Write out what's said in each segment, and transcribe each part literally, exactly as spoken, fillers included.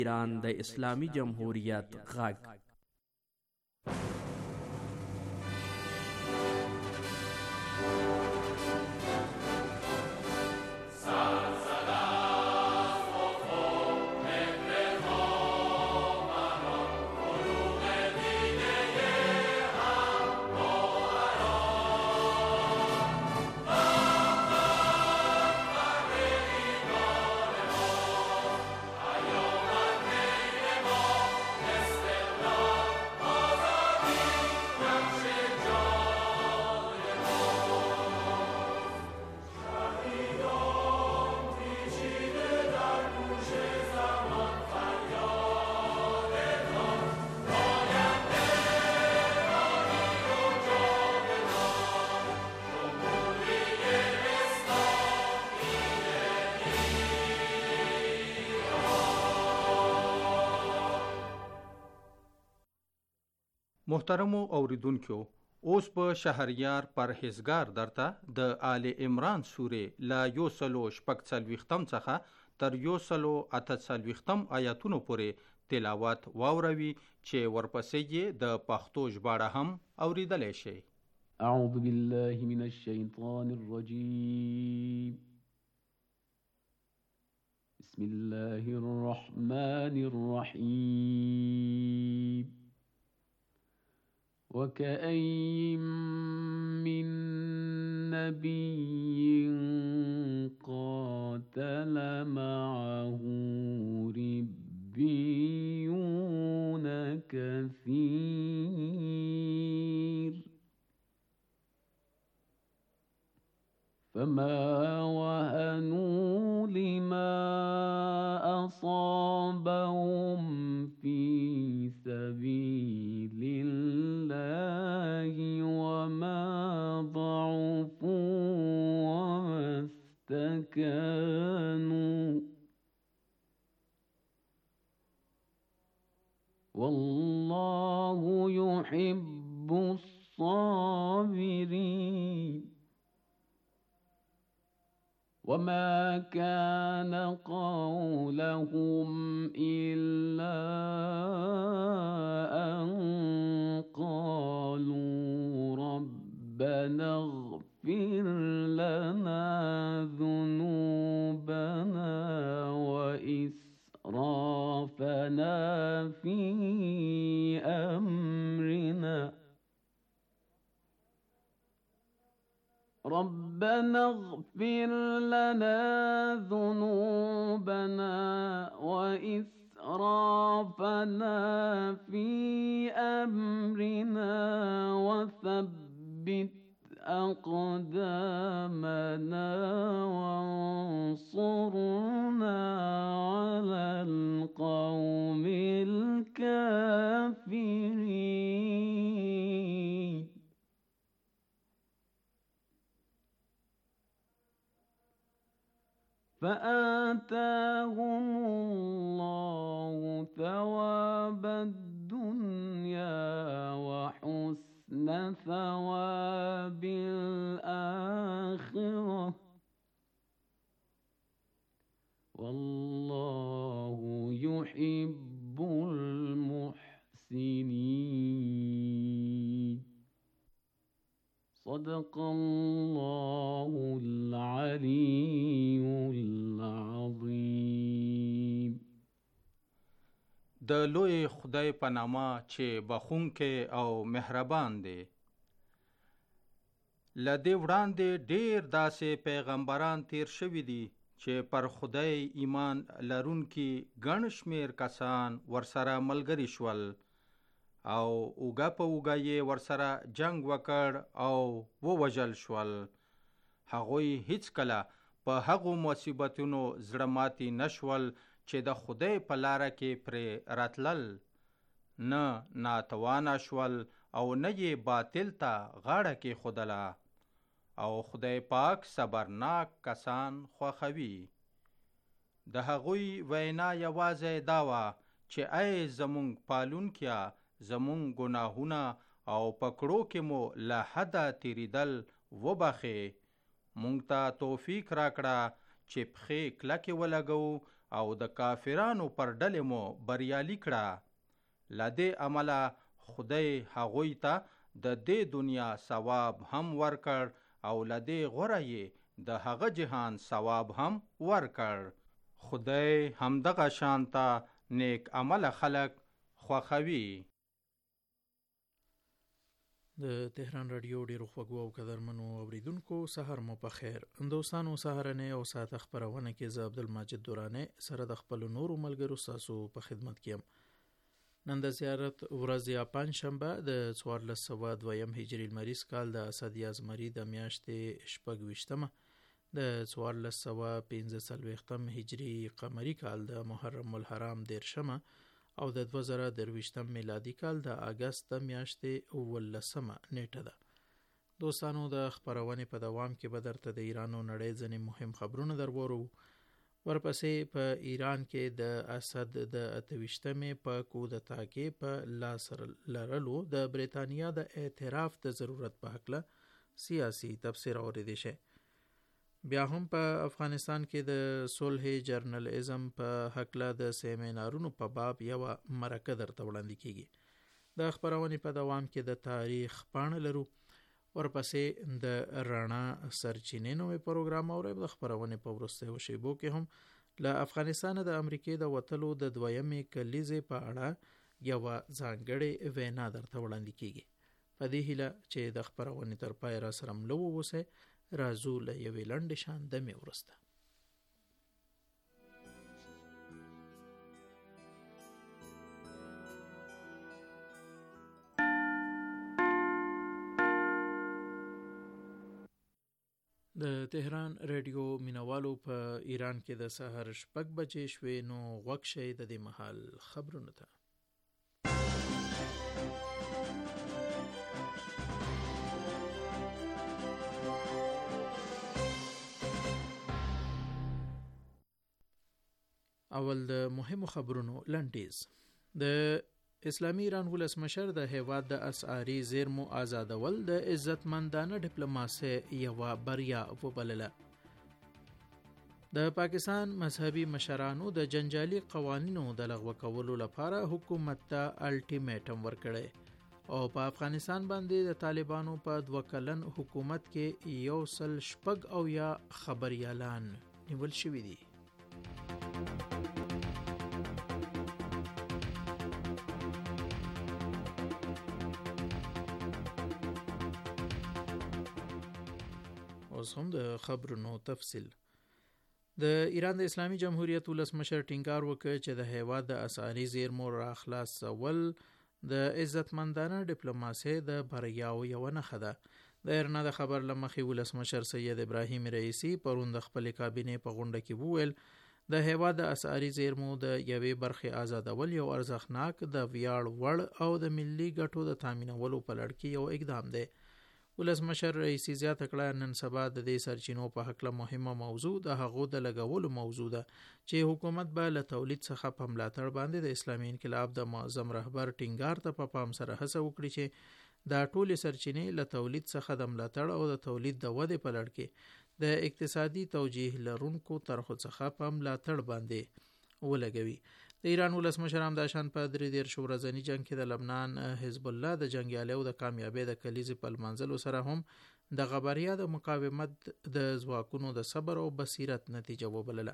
ایران د اسلامی جمهوریت غږ. محترمو اوریدونکو، اوس په شهریار پرهیزګار درته د آل عمران سورې لا یو سلو شپږ څلوېښتم څخه تر یو سلو اته څلوېښتم آیاتونو پورې تلاوت واوروي چې ورپسې یې د پښتو ژباړه هم اوریدلی شئ. اعوذ بالله من الشیطان الرجیم. بسم الله الرحمن الرحیم. وكأين من نبي قاتل معه ربيون كثير فما وهنوا لما أصابهم في سبيل الله وما ضعفوا وما استكانوا والله يحب الصابرين. وما كان قولهم إلا أن قالوا ربنا اغفر لنا ذنوبنا وإسرافنا في أمرنا ربنا اغفر لنا ذنوبنا وإسرافنا في أمرنا وثبت أقدامنا وانصرنا على القوم الكافرين. فآتاهم الله ثواب الدنيا وحسن ثواب الآخرة والله يحب المحسنين. صدق الله العلي العظيم. د لوی خدای په نامه چې بخښونکی او مهربان دی. له دې وړاندې ډېر داسې پیغمبران تیر شوي دي چې پر خدای ایمان لرونکي ګڼ شمېر کسان ورسره ملګري شول او اوږه په اوږه یې ورسره جنگ وکړ او ووژل شول. هغوی هیڅکله په هغو مصیبتونو زړه ماتي نشول چې د خدای په لاره کې پرې راتلل، نه ناتوانه شول او نه یې باطل ته غاړه کېښودله. او خدای پاک صبرناک کسان خوښوي. د هغوی وینا یوازې دا وه چې ای زمونږ پالونکیا، زمونږ ګناهونه او پکړو کې مو له حده تیریدل وبخې، مونږ ته توفیق راکړه چې پښې کلکې ولګو او د کافرانو پر ډلې مو بریالي کړه. له دې امله خدای هغوی ته د دې دنیا ثواب هم ورکړ او له دې غوره یې د هغه جهان ثواب هم ورکړ. خدای همدغه شانته نیک عمل خلق خوښوي. د تهران رادیو ډیرو خوږو او قدرمنو اوریدونکو سحر مو په خیر. دوستانو سحرنه او ساعت خبرونه کې زه عبدالمجید دورانه سره د خپل نورو ملګرو تاسو په خدمت کې یم. نن د زیارت ورځ یا پنځ شنبه د څوارلس سوه دویم هجري لمریز کال د اسد یازمري د میاشتې شپږ ویشتمه د څوارلس سوه پنځه څلوېښتم هجري قمري کال د محرم الحرام دیرشمه او د دوه زره درویشتم میلادي کال د اګست د میاشتې اوولسمه نیټه ده. دوستانو د خبرونې په دوام کې به درته د ایران او نړۍ ځینې مهم خبرونه درورو. ورپسې په ایران کې د اسد د اتویشتمې په کودتا کې په لاس لرلو د بریتانیا د اعتراف د ضرورت په حقله سیاسي تبصره اوریدل شي. بیا هم په افغانستان کې د صلح جرنالیزم په حقله د سیمینارونو په باب یو مرکه درته وړاندې کیږي. د خبرونې په دوام کې د تاریخ پاڼه لرو. ورپسې د رڼا سرچینې نوې پروګرام او د خبرونې په وروستیو شیبو کې هم له افغانستان د امریکای د وتلو د دویمې کلیزې په اړه یو ځانګړې وینا درته وړاندې کیږي. په دې هیله چې د خبرونې تر پای را سره ملو ووسئ. رازو له یوې لنډې شان دمې وروسته. د تهران رادیو مینوالو په ایران کې د سحر شپږ بجې شوې نو غوږ شئ د دې مهال خبرونو ته. اول د مهمو خبرونو لنډیز. د اسلامي ایران ولسمشر د هیواد د اسعاري زیرمو آزادول د عزتمندانه ډیپلوماسي یوه بریا وبلله. د پاکستان مذهبي مشرانو د جنجالي قوانینو د لغوه کولو لپاره حکومت ته الټیمیټم ورکړی او په افغانستان باندې د طالبانو په دوه کلن حکومت کې یو سل شپږ او یا خبریالان نیول شوي دي. اوس هم د خبرونو تفصیل. د ایران د اسلامي جمهوریت ولسمشر ټینګار وکړ چې د هیواد د اسعاري زیرمو راخلاصول د عزتمندانه ډیپلوماسي د بریاو یو نښه ده. د ایرنا د خبر لمخې ولسمشر سید ابراهیم رئیسی پرون د خپل کابینې په غونډه کې وویل د هیواد د اسعاري زیرمو د یوې برخې آزادول یو ارزښتناک د ویاړ وړ او د ملي ګټو د تامینولو په لړ کې یو اقدام دی. ولسمشر رئیسی زیاته کړه نن سبا د دې سرچینو په حقله مهمه موضوع د هغو د لګولو موضوع ده چې حکومت به له تولید څخه په ملاتړ باندې د اسلامي انقلاب د معظم رهبر ټینګار ته په پام سره هڅه وکړي چې دا ټولې سرچینې له تولید څخه د ملاتړ او د تولید د ودې په لړ کې د اقتصادي توجیه لرونکو طرحو څخه په ملاتړ باندې ولګوي. د ایران ولسمشر همداشان په درې دېرش ورځني جنگ کې د لبنان حزب الله د جنګیالیو د کامیابۍ د کلیزې په لمانځلو سره هم د غبریا د مقاومت د ځواکونو د صبر او بصیرت نتیجه وبلله.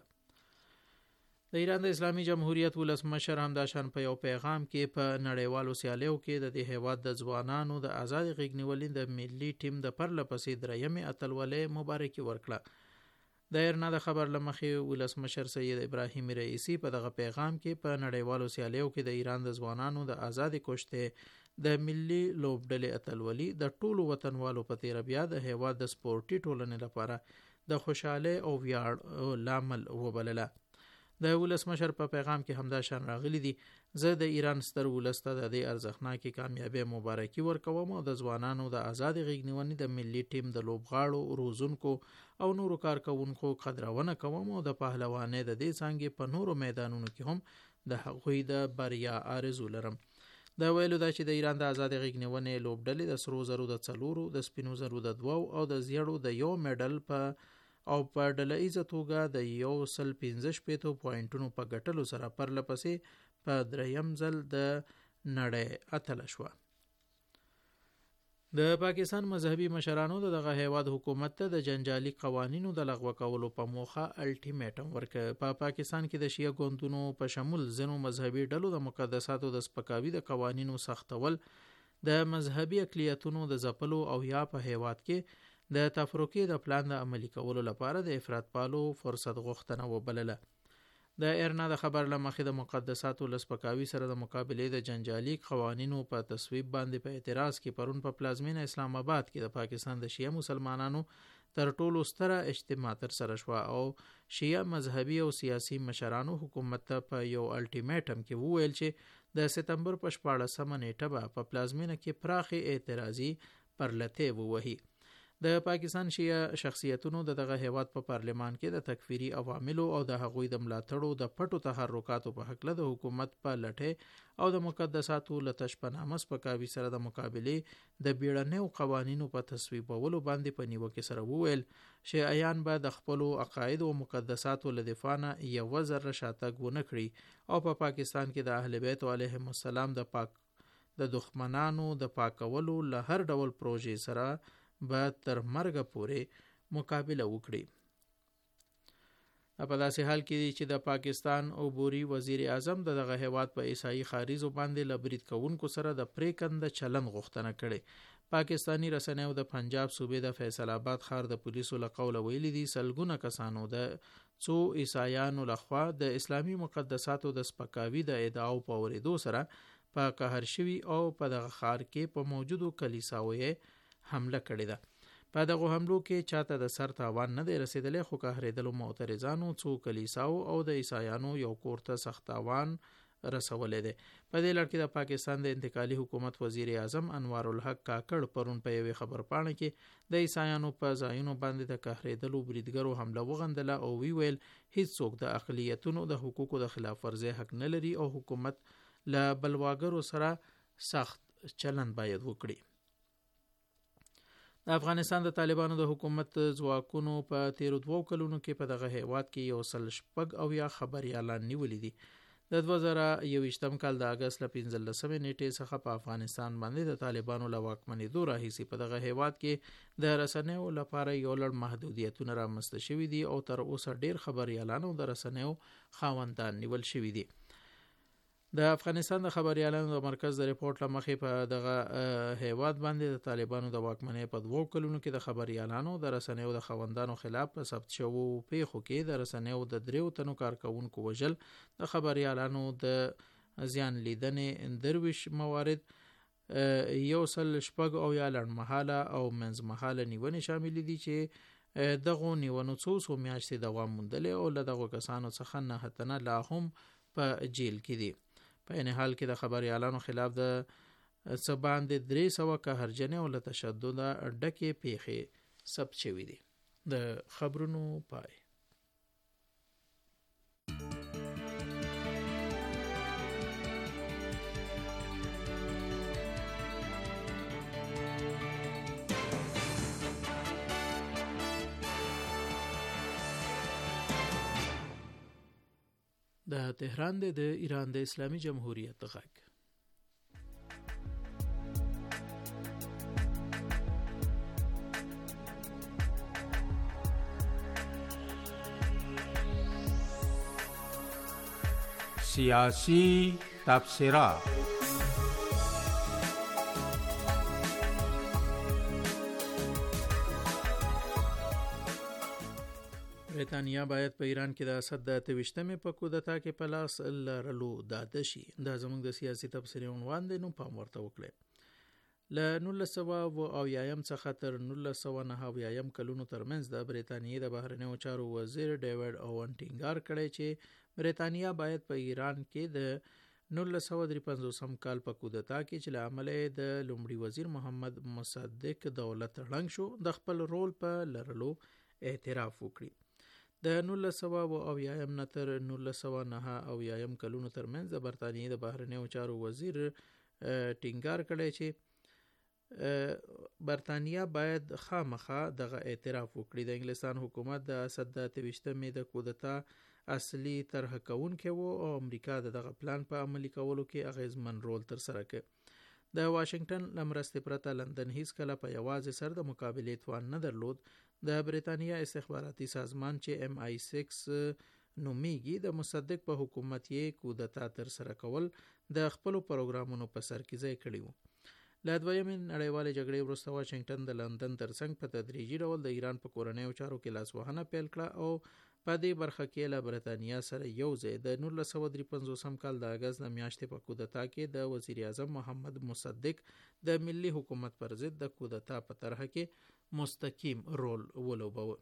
د ایران د اسلامي جمهوریت ولسمشر همداشان په یو پیغام کې په نړیوالو سیالیو کې د دې هیواد د ځوانانو د آزاد غېږ نیولې د ملي ټیم د پرله پسې درېیمې اتلولۍ مبارکي ورکړه. د ایرنا د خبر لمخې ولسمشر سید ابراهیم رئیسی په دغه پیغام کې په نړیوالو سیالیو کې د ایران د ځوانانو د آزادې کوشتې د ملي لوبډلې اتلولي د ټولو وطنوالو په تیر بیا د هیواد د سپورټي ټولنې لپاره د خوشاله او ویاړ لامل وبلله. د ولسمشر په پیغام کې همداشان راغلي دي زه د ایران ستر ولسته د دې ارزښتناکې کامیابۍ مبارکي ورکوم او د ځوانانو د آزاد غېږ نیونې د ملي ټیم د لوبغاړو روزونکو او نورو کارکونکو قدرونه کوم او د پهلوانۍ د دې څانګې په نورو میدانونو کې هم د هغوی د بریا آرزو لرم. دا ویلو دا چې د ایران د آزاد غېږ نیونې لوبډلې د سرو زرو د څلورو د سپینو زرو د دوو او د زیړو د یو میډل په او په ډله ایزه توګه د یو سل پنځه شپېتو پوینټونو په ګټلو سره پرله پسې په دریم ځل د نړۍ اتله شوه. د پاکستان مذهبي مشرانو دغه هیواد حکومت ته د جنجالي قوانینو د لغوه کولو په موخه الټیمیټم ورکړ. په پا پاکستان کې د شیعه ګوندونو په شمول ځینو مذهبي ډلو د مقدساتو د سپکاوي د قوانینو سختول، د مذهبي اقلیتونو د ځپلو او یا په هیواد کې د تفرقې د پلان د عملي کولو لپاره د افراط پالو فرصت غوښتنه وبلله. د ایرنا د خبر لمخې د مقدساتو له سپکاوي سره د مقابلې د جنجالي قوانینو په تصویب باندې په اعتراض کې پرون په پلازمینه اسلام آباد کې د پاکستان د شیعه مسلمانانو تر ټولو ستره اجتماع ترسره شوه او شیعه مذهبي او سیاسي مشرانو حکومت ته په یو الټیمیټم کې وویل چې د سپتمبر په شپاړسمه نیټه به په پلازمینه کې پراخې اعتراضي پرلتې ووهي. د پاکستان شیعه شخصیتونو د دغه هیواد په پارلمان کې د تکفیری عواملو او د هغوی د ملاتړو د پټو تحرکاتو په حق له د حکومت په لټه او د مقدساتو له تشپنامه سپکاوي سره د مقابلې د بیړنیو قوانینو په تصویبولو باندې په نیوکه سره وویل شیعیان به د خپلو عقاید او مقدساتو له دفاع نه یوه ذره شاتګ ونه کړي او په پا پاکستان کې د اهل بیت علیهم السلام د پاک د دښمنانو د پاکولو له هر ډول پروژې سره به تر مرګه پورې مقابله وکړي. په داسې حال کې چې د پاکستان عبوري وزیر اعظم د دغه هیواد په عیسائی خاریزو باندې له برید کوونکو سره د پریکنده چلن غوښتنه کړې. پاکستانی رسنیو د پنجاب صوبې د فیصل آباد ښار د پولیسو له قوله ویلي دي سلګونه کسانو د څو عیسایانو لخوا د اسلامي مقدساتو د سپکاوي د ادعاو په اورېدو سره په قهر شوي او په دغه ښار کې په موجودو کلیساوو حمله کړې ده. په دغه حملو کې چاته د سر تاوان نه دی رسیدلی، خو قهرېدلو معترضانو څو کلیساو او د عیسایانو یو کور ته سخت تاوان رسولی دی. په دې لړ کې د پاکستان د انتقالي حکومت وزیر اعظم انوار الحق کاکړ پرون په یوې خبرپاڼه کې د عیسایانو په ځایونو باندې د قهرېدلو بریدګرو حمله وغندله او وی ویل هیڅوک د اقلیتونو د حقوقو د خلاف ورزۍ حق نه لري او حکومت له بلواګرو سره سخت چلند باید وکړي. د افغانستان د طالبانو د حکومت ځواکونو په تیرو دوو کلونو کې په دغه هیواد کې یو سل شپږ او یا خبریالان نیولي دي. د دوه زره یوویشتم کال د اګست له پنځلسمې نیټې څخه په افغانستان باندې د طالبانو له واکمنېدو راهیسې په دغه هیواد کې د رسنیو لپاره یو لړ محدودیتونه رامنځته شوي دي او تر اوسه ډیر خبریالانو د رسنیو خاوندان نیول شوي دي. د افغانستان د خبریالانو د مرکز د ریپورت له مخې په دغه هیواد باندې د طالبانو د واکمنۍ په دوو کلونو کې د خبریالانو د رسنیو د خاوندانو خلاف په ثبت شوو پیښو کې د رسنیو د دریو تنو کارکونکو وژل، د خبریالانو د زیان لیدنې درویش موارد، یو سل شپږ او یا لنډمهاله او منځمهاله نیونې شامل دي چې دغو نیونو څو څو میاشتې دوام موندلی او له دغو کسانو څخه نه تنه لا هم په جیل کې دي. په این حال کې د خبریالانو خلاف د څه باندې درې سوه قهرجنې او له تشدده ډکې پیښې ثبت شوي دي. د خبرونو پای. د تهران د ایران د اسلامي جمهوریت غږ. سیاسی تبصرات. برېټانیا باید په ایران کې د اسد د اتهویشتمې په کودتا کې په لاس لرلو ډاډه شي. دا زموږ د سیاسي تبصرې عنوان دی، نو پام ورته وکړئ. له نولس سوه اویایم څخه تر نولس سوه نهه اویایم کلونو ترمنځ د برېټانیې د بهرنیو چارو وزیر ډیوډ اوون ټینګار کړی چې برېټانیا باید په ایران کې د نولس سوه درې پنځوسم کال په کودتا کې چې له امله د لومړي وزیر محمد مصدق دولت ړنګ شو د خپل رول په لرلو اعتراف وکړي. د نولس سوه اویایم نه تر نولس سوه نهه اویایم کلونو ترمنځ د برېټانیې د بهرنیو چارو وزیر ټینګار کړی چې برتانیا باید خامخا دغه اعتراف وکړي. د انګلستان حکومت د اسد د تویشتمې د کودتا اصلي طرح کوونکی و او امریکا د دغه پلان په عملي کولو کې اغیزمن رول تر سره کړ. د واشنگټن له مرستې پرته لندن هیڅ کله په یوازې سر د مقابلې توان نه درلود. د بریتانیا استخباراتي سازمان چې ایم آی سیکس نومیږي د مصدق په حکومت یې کودتا تر سره کول د خپل پروګرامونو په سر کې ځای کړی و. له دویمې نړیوالې جګړې وروسته واشنگټن د لندن ترڅنګ په تدریجي ډول د ایران په کورنیو چارو کې لاسوهنه پیل کړه او په دې برخه کې له برتانیا سره یو ځای د نولس سوه درې پنځوسم کال د اګست د میاشتې په کودتا کې د وزیر اعظم محمد مصدق د ملي حکومت پر ضد د کودتا په طرح کې مستقیم رول ولوباوه.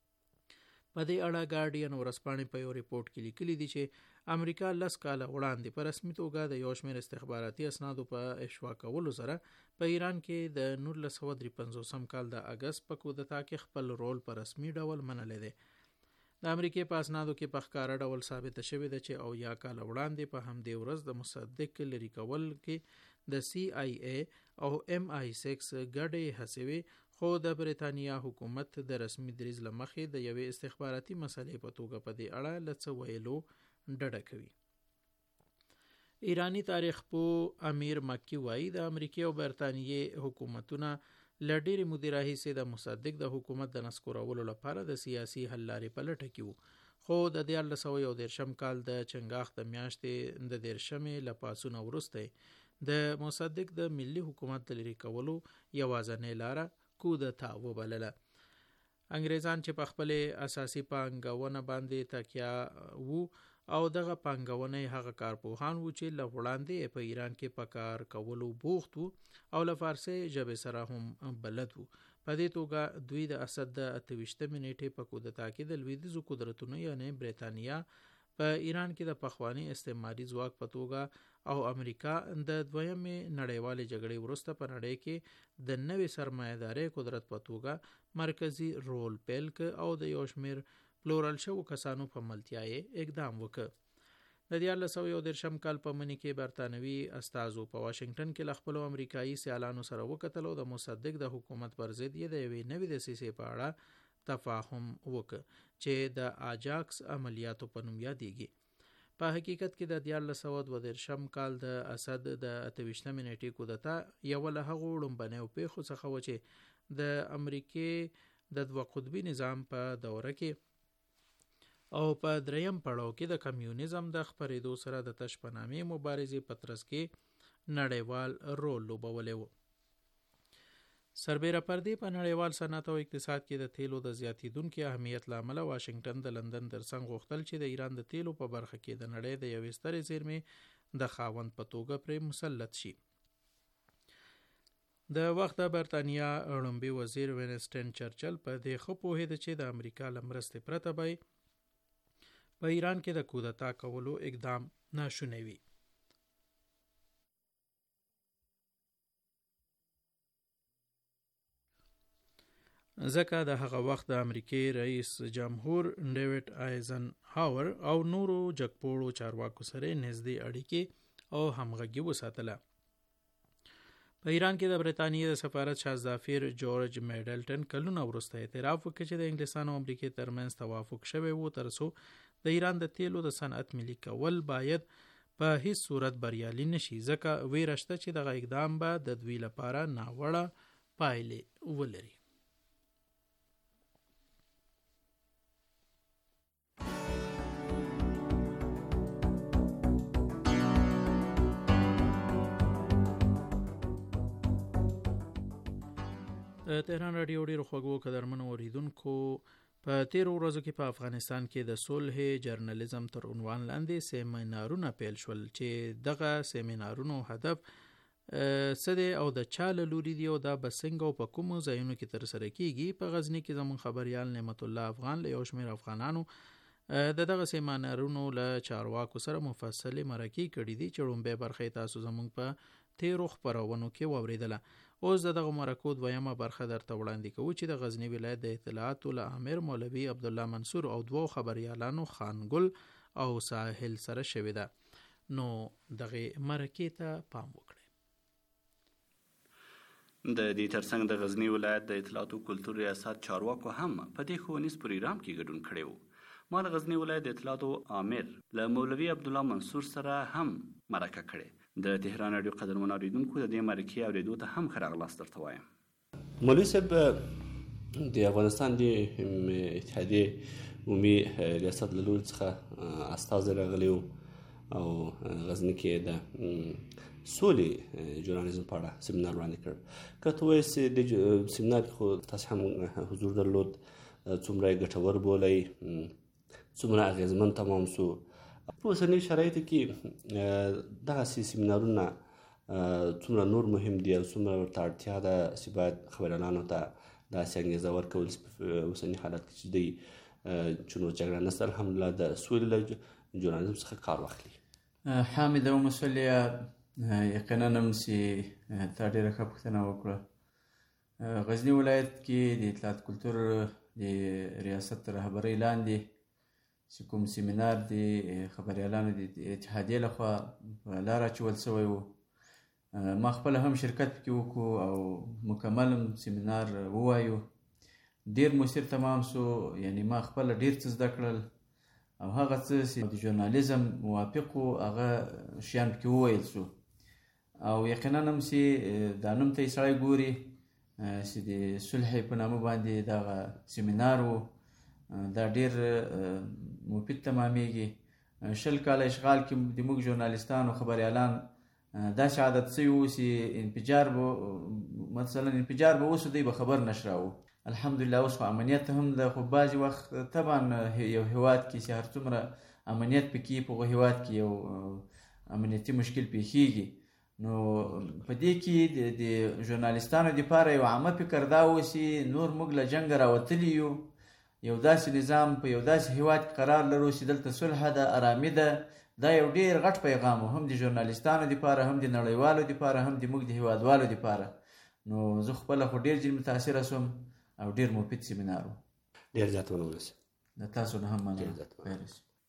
په دې اړه ګارډین ورځپاڼې په یو ریپورت کې لیکلي دي چې امریکا لس کاله وړاندې په رسمي توګه د یو شمېر استخباراتي اسنادو په افشا کولو سره په ایران کې د نولس سوه درې پنځوسم کال د اګست په کودتا کې خپل رول په رسمي ډول منلی دی. د امریکې په اسنادو کې په ښکاره ډول ثابته شوې ده چې اویا کاله وړاندې په همدې ورځ د مصدق لرې کول کې د سی آی ای او ایم آی سیکس ګډې هڅې وې، خو د بریتانیا حکومت د رسمي دریځ له مخې د یوې استخباراتي مسلې په توګه په دې اړه له څه ویلو ډډه کوي. ایرانی تاریخ پوه امیر مکی وایي د امریکې او برتانیې حکومتونه له ډېرې مودې راهیسې د مصدق د حکومت د نسکورولو لپاره د سیاسي حل لارې په لټه کې وو، خو د دیارلس سوه یو دېرشم کال د چنګاښ د میاشتې د دېرشمې له پاڅون وروسته د مصدق د ملي حکومت د لرې کولو یوازینۍ لاره کودتا وبلله. انګریزان چې په خپلې اساسي پانګونه باندې تکیه وو او دغه پانګونې هغه کارپوهان وو چې له وړاندې په ایران کې په کار کولو بوخت وو او له فارسي ژبې سره هم بلد وو. په دې توګه دوی د اسد د اته ویشتمې نیټې په کودتا کې د لویدیځو قدرتونو یعنی بریتانیا په ایران کې د پخواني استعماري ځواک په توګه او امریکا د دویمې نړیوالې جګړې وروسته په نړۍ کې د نوې سرمایه‌دارۍ قدرت په توګه مرکزی رول پیل ک او د یو شمېر پلورل شوو کسانو په ملتیا یې اقدام وکړ. د دیارلس سوه یو دېرشم کال په مني کې برتانوي استازو په واشنگټن کې له خپلو امریکایي سیالانو سره وکتل او د مصدق د حکومت پر ضد یې د یوې نوې دسیسې په اړه تفاهم وکړ چې د آجاکس عملیاتو په نوم یادېږي. په حقیقت کې د دیارلس سوه دوه دېرشم کال د اسد د اته ویشتمې نیټې کودتا یوه له هغو لومبنیو پیښو څخه وه چې د امریکې د دوه قطبي نظام په دوره کې او په دریم پړاو کې د کمیونیزم د خپرېدو سره د تش په نامې مبارزې په ترڅ کې نړیوال رول لوبولی و. سربیره پر دې په نړیوال صنعت او اقتصاد کې د تیلو د زیاتېدونکي اهمیت له امله واشنګټن د لندن ترڅنګ غوښتل چې د ایران د تیلو په برخه کې د نړۍ د یوې سترې زیرمې د خاوند په توګه پرې مسلط شي. د وخت د برتانیا لومړي وزیر وینسټن چرچل په دې ښه پوهېده چې د امریکا له مرستې پرته به په ایران کې د کودتا کولو اقدام ناشونی وي. ځکه د هغه وخت د امریکې رئیس جمهور ډیوډ آیزن هاور او نورو جګپوړو چارواکو سره نږدې اړیکې او همغږي وساتله. په ایران کې د برتانیې د سفارت شاه ظافیر جورج میډلټن کلونه وروسته اعتراف وکړ چې د انګلستان او امریکې ترمنځ توافق شوی و ترڅو د ایران د تیلو د صنعت ملي کول باید په هیڅ صورت بریالي نشي، ځکه ویره شته چې دغه اقدام به د دوی لپاره ناوړه پایلې ولري. د تهران رادیو ډیرو خوږو قدرمنو اوریدونکو، په تیرو ورځو کې په افغانستان کې د صلح جرنالیزم تر عنوان لاندې سیمینارونه پیل شول چې دغه سیمینارونو هدف څه دی او د چا له لوري دی او دا به څنګه او په کومو ځایونو کې ترسره کیږي. په غزني کې زموږ خبریال نعمت الله افغان له یو شمېر افغانانو د دغه سیمینارونو له چارواکو سره مفصلې مرکې کړي دي چې لومړۍ برخه تاسو زموږ په تیرو خپرونو کې واوریدله. اوس د دغه مرکو دویمه برخه درته وړاندې کوو چې د غزنی ولایت د اطلاعاتو له امیر مولوي عبدالله منصور او دوو خبریالانو خانګل او ساحل سره شوې ده. نو دغه مرکې ته پام وکړئ. د دې ترڅنګ د غزنی ولایت د اطلاعات او کلتور ریاست چارواکو هم په دې ښوونیز پروګرام کې ګډون کړی و. ما د غزنی ولایت د اطلاعات او امیر له مولوي عبدالله منصور سره هم مرکه کړې. د تهران راډیو قدرمن اورېدونکو د دې مرکې اورېدو ته هم ښه راغلاست درته وایم. مولوي صاحب، د افغانستان د اتحادیې عمومي ریاست له لوري څخه استازی راغلی و او غزني کې د سولې ژورنالیزم په اړه سیمینار وړاندې کړ. که ته وایې چې د سیمینار کې خو تاسو هم حضور درلود، څومره یې ګټور بولئ، څومره اغېزمن تمام سو؟ په اوسني شرایطو کې دغسې سیمینارونه څومره نور مهم دي او څومره ورته اړتیا ده چې باید خبریالانو ته داسې انګېزه ورکول په اوسني حالت کې چې دوی چې نور جګړه نسته الحمدلله د سولې له ژورنالیزم څخه کار واخلي. حامد او مسولیا، یقینا هم چې تا ډېره ښه پوښتنه وکړه. غزني ولایت کې د اطلاعات کلتور د ریاست تر رهبرۍ لاندې چې کوم سیمینار د خبریالانو د اتحادیې لخوا په لاره اچول سوی و، ما خپله هم شرکت پکې وکړو او مکمل هم سیمینار ووایو. ډېر مثیر تمام سو، یعنی ما خپله ډېر څه زده کړل او هغه څه چې د ژورنالیزم موافق و هغه شیان پکې وویل سو. او یقینا هم چې دا نوم ته یې سړی ګوري چې د صلح په نامه باندې دغه سیمینار و، دا ډېر مفید تمامیږي. شل کاله اشغال کې د موږ ژورنالیستان او خبریالان داسې عادت سوي وو چې انفجار به مثلا انفجار به وسو دی به خبر نشراوو. الحمدلله اوس خو امنیت هم ده، خو بعضې وخت طبعا یو هیواد کې چې هر څومره امنیت پکې په هغه هیواد کې یو امنیتي مشکل پیښیږي. نو په دې کې د ژورنالیستانو دپاره یو عامه فکر دا و چې نور موږ له جنګه راوتلي یو، یو داسې نظام په یو داسې هیواد کې قرار لرو چې دلته صلح ده، ارامي ده. دا یو ډېر غټ پیغام و، هم د ژورنالیستانو دپاره، هم د نړیوالو دپاره، هم د موږ د هیوادوالو دپاره. نو زه خپله خو ډېر ډېر متاثره سوم او ډېر مفید سیمینار و. ډېر زیات ونه ورسي. د تاسو نه هم مننه.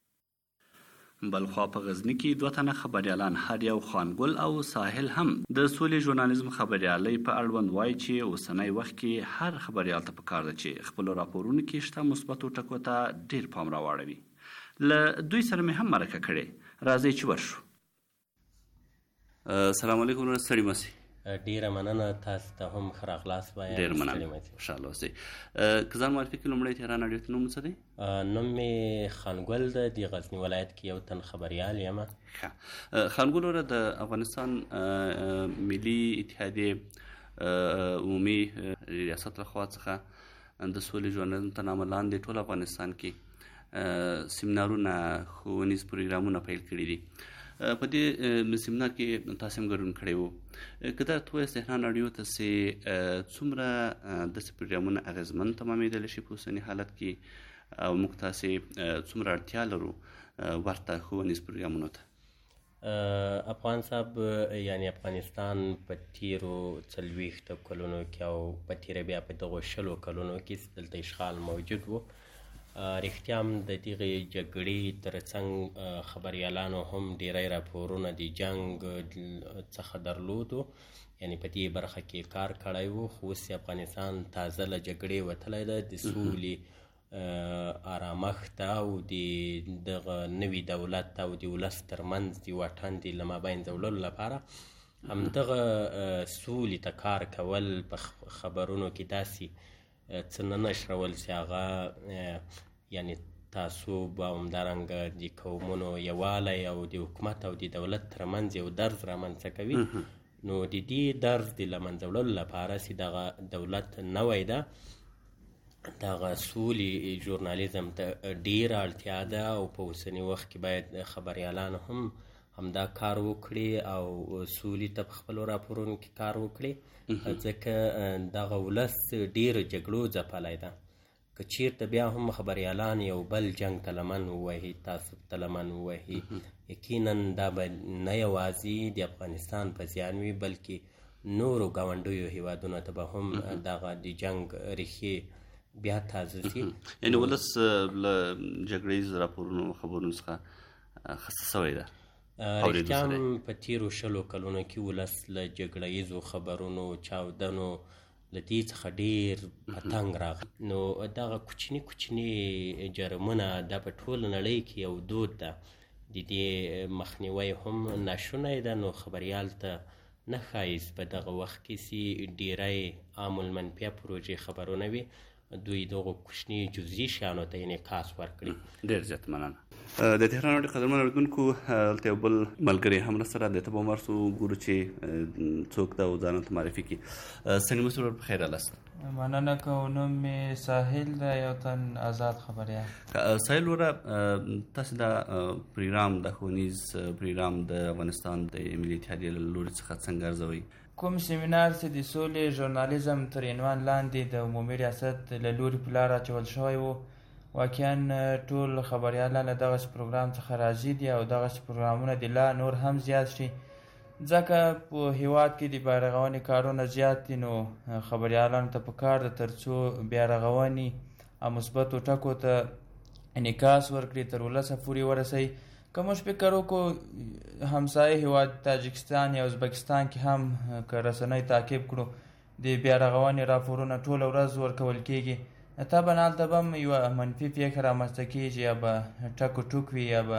بلخوا په غزني کې دوه تنه خبریالان هر یو خانګل او ساحل هم د سولې ژورنالیزم خبریالۍ په اړوند وایي چې اوسنی وخت کې هر خبریال ته پکار ده چې خپلو راپورونو کې شته مثبتو ټکو ته ډېر پام راواړوي. له دوی سره مې هم مرکه کړې. راځئ چې ورشو. السلام علیکم ورحمة ستړي مسئ. ډیره مننه، تاسو ته هم ښه راغلاست وایم. ډېر مننه، خوشحاله اوسئ. که ځان معرفي کړي، لومړی تهران راډیو ته نوم څه دی؟ نوم مې خانګل ده، د غزني ولایت کې یو تن خبریال یم. ښه خانګل وروره، د افغانستان ملي اتحادیې عمومي ریاست لخوا څخه د سولې ژورنالیزم تر نامه لاندې ټول افغانستان کې سیمینارونه، ښوونیز پروګرامونه پیل کړي دي. په دې سیمینار کې تاسو هم ګډون کړی وو. که دا ته وایاست تهران راډیو ته چې څومره داسې پروګرامونه اغېزمن تمامېدلی شي په اوسني حالت کې او موږ تاسې څومره اړتیا لرو ورته ښوونیز پروګرامونو ته؟ افغان صاحب، یعنی افغانستان په تیرو څلوېښتو کلونو کې او په تیره بیا په دغو شلو کلونو کې دلته اشغال موجود و. رښتیا هم د دغې جګړې تر څنګ خبریالانو هم ډېری راپورونه د جنګ څخه درلودو، یعنی په دې برخه کې کار کړی و. خو اوس افغانستان تازه له جګړې وتلی ده، د سولې آرامښت او د دغه نوي دولت او د ولس ترمنځ د واټن د له مابین ځوللو لپاره همدغه سولې ته کار کول په خبرونو کې داسې څه نه نشرول چې هغه یعنی تعصب او همدارنګه د قومونو یووالی او د حکومت او د دولت ترمنځ یو درز رامنځته کوي. نو د دې درز د له منځه وړلو لپاره چې دغه دولت نوی ده، دغه سولې ژورنالیزم ته ډېره اړتیا ده او په اوسني وخت کې باید خبریالان هم همدا کار وکړي او سولې ته په خپلو راپورونو کې کار وکړي، ځکه دغه ولس ډېرو جګړو ځپلی ده. که چیرته بیا هم خبریالان یو بل جنګ ته لمن ووهي، تعصب ته لمن ووهي، یقینا دا به نه یوازې د افغانستان په زیان وي بلکې نورو ګاونډیو هیوادونو ته به هم دغه د جنګ ریښې بیا تازه شي. یعنې ولس له جګړیز راپورونو خبرونو څخه خسته سوی ده. رښتیا هم په تیرو شلو کلونو کې ولس له جګړه ییزو خبرونو چاودنو له دې څخه ډېر په تنګ راغلی. نو دغه کوچني کوچني جرمونه دا په ټوله نړۍ کې یو دود ده، د دې مخنیوی هم ناشونی ده. نو خبریال ته نه ښایي په دغه وخت کې چې ډېری عام المنفعه پروژې خبرونه وي دوی دغو کوچني جزئي شیانو ته انعکاس ورکړي. ډېر زیات مننه. د تهران راډیو قدرمنو اورېدونکو، هلته یو بل ملګری هم راسره دی، ته به هم ورسو ګورو چې څوک ده او ځان ته معرفي کړي. سني مسعود ورور په خیر راست. مننه کوم. نوم مې ساحل ده، یو تن آزاد خبریال. ساحل وره، تاسو دا پروګرام د ښوونیز پروګرام د افغانستان د ملي اتحادیې له لوري څخه څنګه ارزوئ؟ کوم سیمینار چې د سولې ژورنالیزم تر عنوان لاندې د عمومي ریاست له لوري په لار اچول شوی و، واقعا ټول خبریالان له دغسې پروګرام څخه راضي دي او دغسې پروګرامونه د لا نور هم زیات شي، ځکه په هیواد کې د بیارغونې کارونه زیات دي. نو خبریالانو ته پکار ده تر څو بیارغونې او مثبتو ټکو ته انعکاس ورکړي، تر ولسه پورې ورسوي. که موږ فکر وکړو همسایه هیواد تاجکستان یا ازبکستان کې هم که رسنۍ تعقیب کړو د بیارغونې راپورونه ټوله ورځ ورکول کېږي، طبعا هلته به هم یوه منفي پیښه رامنځته کېږي، یا به ټک و ټوک وي یا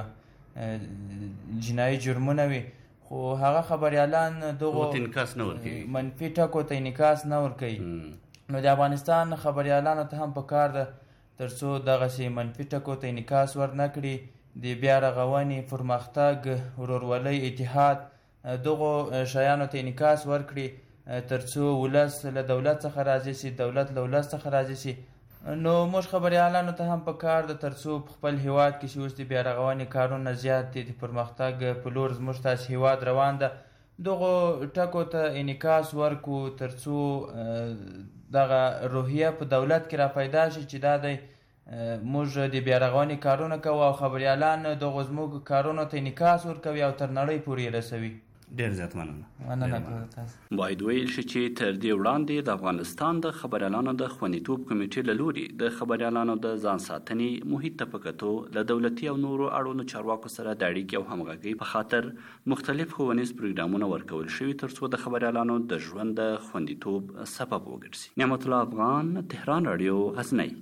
به جنایي جرمونه وي، خو هغه خبریالان دغو منفي ټکو ته انعکاس نه ورکوي. نو د افغانستان خبریالانو ته هم پکار ده تر څو دغسې منفي ټکو ته انعکاس ور نه کړي، د بیا رغونې، پرمختګ، ورورولۍ، اتحاد دغو شیانو ته انعکاس ورکړي تر څو ولس له دولت څخه راضي شي، دولت له ولس څخه راضي شي. نو موږ خبریالانو ته هم پکار ده تر څو په خپل هیواد کې چې اوس د بیا رغونې کارونه زیات دي، د پرمختګ په لور زموږ تاسې هیواد روان ده، دغو ټکو ته انعکاس ورکړو تر څو دغه روحیه په دولت کې را پیدا شي چې دا دی موږ د بیارغونې کارونه کوو او خبریالان دغو زموږ کارونو ته انعکاس ورکوي او تر نړۍ پورې رسوي. ډېر زیات مننه. مننه کوم تاسو. باید ویل شي چې تر دې وړاندې د افغانستان د خبریالانو د خوندیتوب کمیټې له لوري د خبریالانو د ځان ساتنې، محیط ته په کتو، له دولتي او نورو اړونو چارواکو سره د اړیکې او همغږۍ په خاطر مختلف ښوونیز پروګرامونه ورکول شوي تر څو د خبریالانو د ژوند د خوندیتوب سبب وګرځي. نعمت الله افغان، تهران راډیو، غزنی.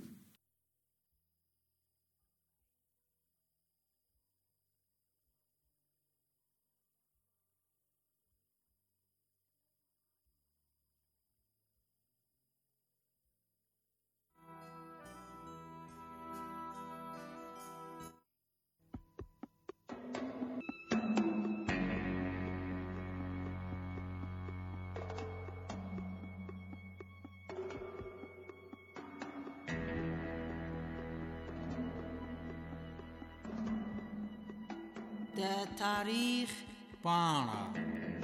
د تاریخ پاڼه.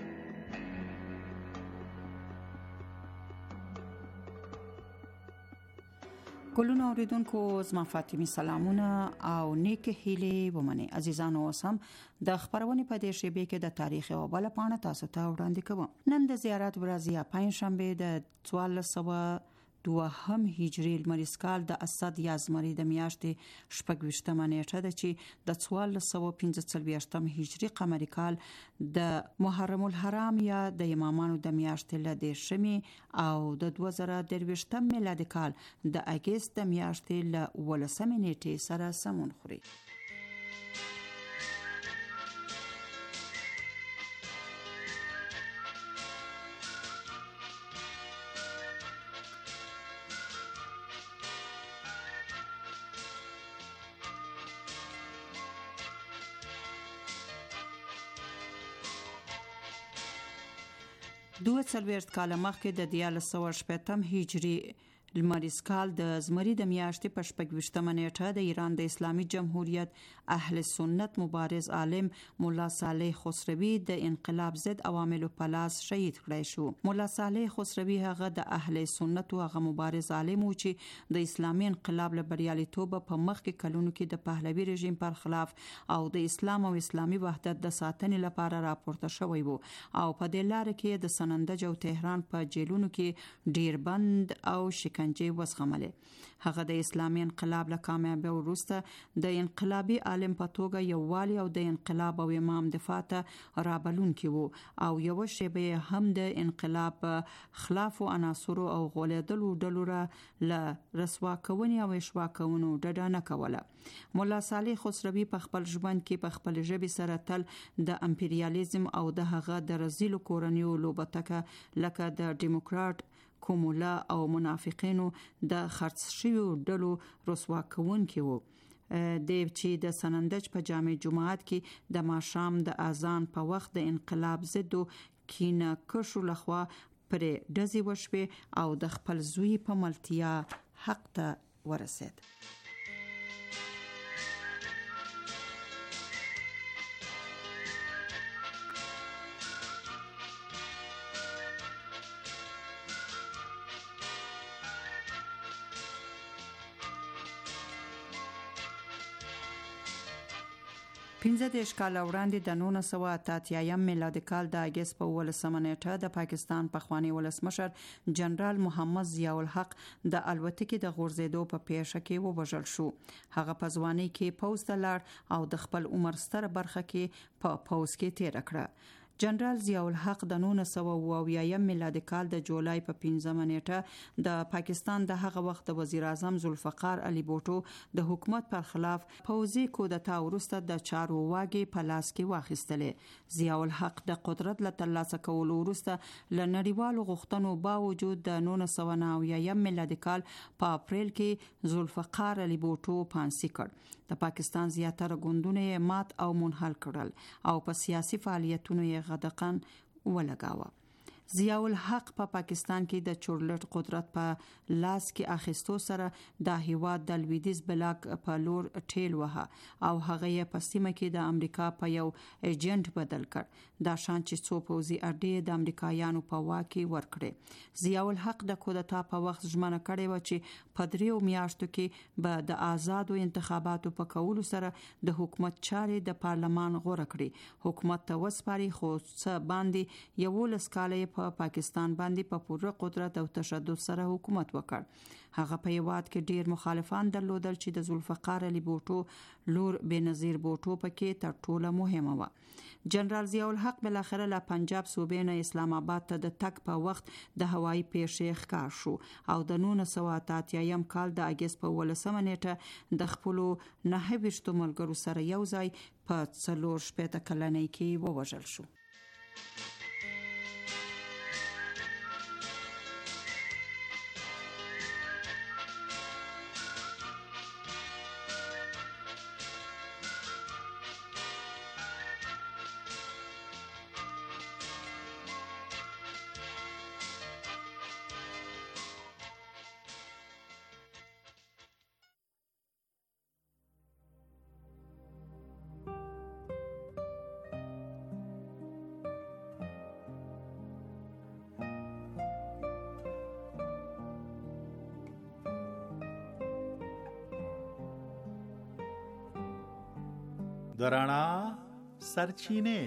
کلونو اوریدونکو، زما فاطمی سلامونه او نیک هیلې ومنئ. عزیزانو، اوس هم د خبرونې په دې شیبې کې د تاریخ او بل پاڼه تاسو ته وړاندې کوم. نن د زیارت ورځ یا پنځشنبه د څوارلس سوه دوهم هجري لمریز کال د اسد یا زمري د میاشتې شپږویشتمه نیټه ده چې د څوارلس سوه پنځه څلوېښتم هجري قمري کال د محرم الحرام یا د امامانو د میاشتې له دېرشمې او د دوه زره درویشتم میلادي کال د اګست د میاشتې له اوولسمې نیټې سره سمون خوري. دوه څلوېښت کاله مخکې د دیارلس سوه شپېتم هجري لمریز کال د زمري د میاشتې په شپږویشتمه نیټه د ایران د اسلامي جمهوریت اهل سنت مبارز عالم مولا صالح خسروي د انقلاب ضد عواملو په لاس شهید کړی شو. مولا صالح خسروي هغه د اهل سنت او هغه مبارز عالم و چې د اسلامي انقلاب له بریالیتوب په مخ کې کلونو کې د پهلوي رژیم پر خلاف او د اسلام او اسلامي وحدت د ساتنې لپاره راپورته شوی وو او په دې لار کې د سنندج او تهران په جیلونو کې ډیر بند او شکنجه وسغمله. هغه د اسلامي انقلاب له کامیابی وروسته د انقلابي عالم په توګه یووالي او د انقلاب او امام دفاع ته رابلونکي وو او یو شیبه هم د انقلاب خلاف عناصر او غولیدلو ډلو را ل رسوا کونی او اشوا کونو ډډه نه کوله. مولا صالح خسروي په خپل ژوند کې په خپل ژبه سره تل د امپریالیزم او د هغه د رزیلو کورنیو لوبتکه لکه د ډیموکرات کومولا او منافقینو د خرڅ شویو ډلو رسوا کوونکي وو. د چې د سنندج په جامع جماعت کې د ماښام د اذان په وخت د انقلاب ضد کینه کشو لخوا پرې ډزې وشوې او د خپل زوی په ملتیا حق ته ورسید. پنځه دېرش کاله وړاندې د نولس سوه اته اتیایم میلادي کال د اګست په اوولسمه نیټه د پاکستان پخوانی ولسمشر جنرال محمد ضیاء الحق د الوتکې د غورځېدو په پیښه کې ووژل شو. هغه په ځوانۍ کې پوځ ته لاړ او د خپل عمر ستره برخه کې په پوځ کې تیر کړه. جنرال ضیاء الحق د نولس سوه اوه اویایم میلادي کال د جولای په پنځمه نیټه د پاکستان د هغه وخت د وزیر اعظم ذوالفقار علي بوټو د حکومت پر خلاف پوځي کودتا وروسته د چارو واګي په لاس کې واخیستلې. ضیاء الحق د قدرت له ترلاسه کولو وروسته له نړیوالو غوښتنو باوجود د نولس سوه نهه اویایم میلادي کال په اپریل کې ذوالفقار علي بوټو پانسي کړ. د پاکستان زیاتره ګوندونه یې مات او منحل کړل او په سیاسي فعالیتونو یې غدقن ولګاوه. ضیاء الحق په پا پاکستان کې د چورلټ قدرت په لاس کې اخیستو سره د هیواد د لویدیز بلاک په لور ټیل وها او هغه یې په سیمه کې د امریکا په یو ایجنټ بدل کړ. دا شان چې څو پوځي اډې د امریکایانو په واکې ورکړې. ضیاء الحق د کودتا په وخت ژمنه کړې و چې په دریو میاشتو کې به د آزادو انتخاباتو په کولو سره د حکومت چارې د پارلمان غوړه کړي. حکومت ته وسپاري خو څه باندې یولس کاله په پاکستان باندې په پوره قدرت او تشدد سره حکومت وکړ. هغه په یواد کې ډیر مخالفان درلودل چې د ذوالفقار علي بوټو لور بنظیر بوټو پکې تر ټوله مهمه و. جنرال ضیاء الحق بل اخر له پنجاب صوبې نه اسلام آباد ته د تک په وخت د هوایي پیښې ښکار شو او د نولس سوه اته اتیایم کال د اګست په اوولسمه نیټه د خپلو نهه ویشتو ملګرو سره یو ځای په څلور شپېته کلنۍ کې ووژل شو. د رڼا سرچینې.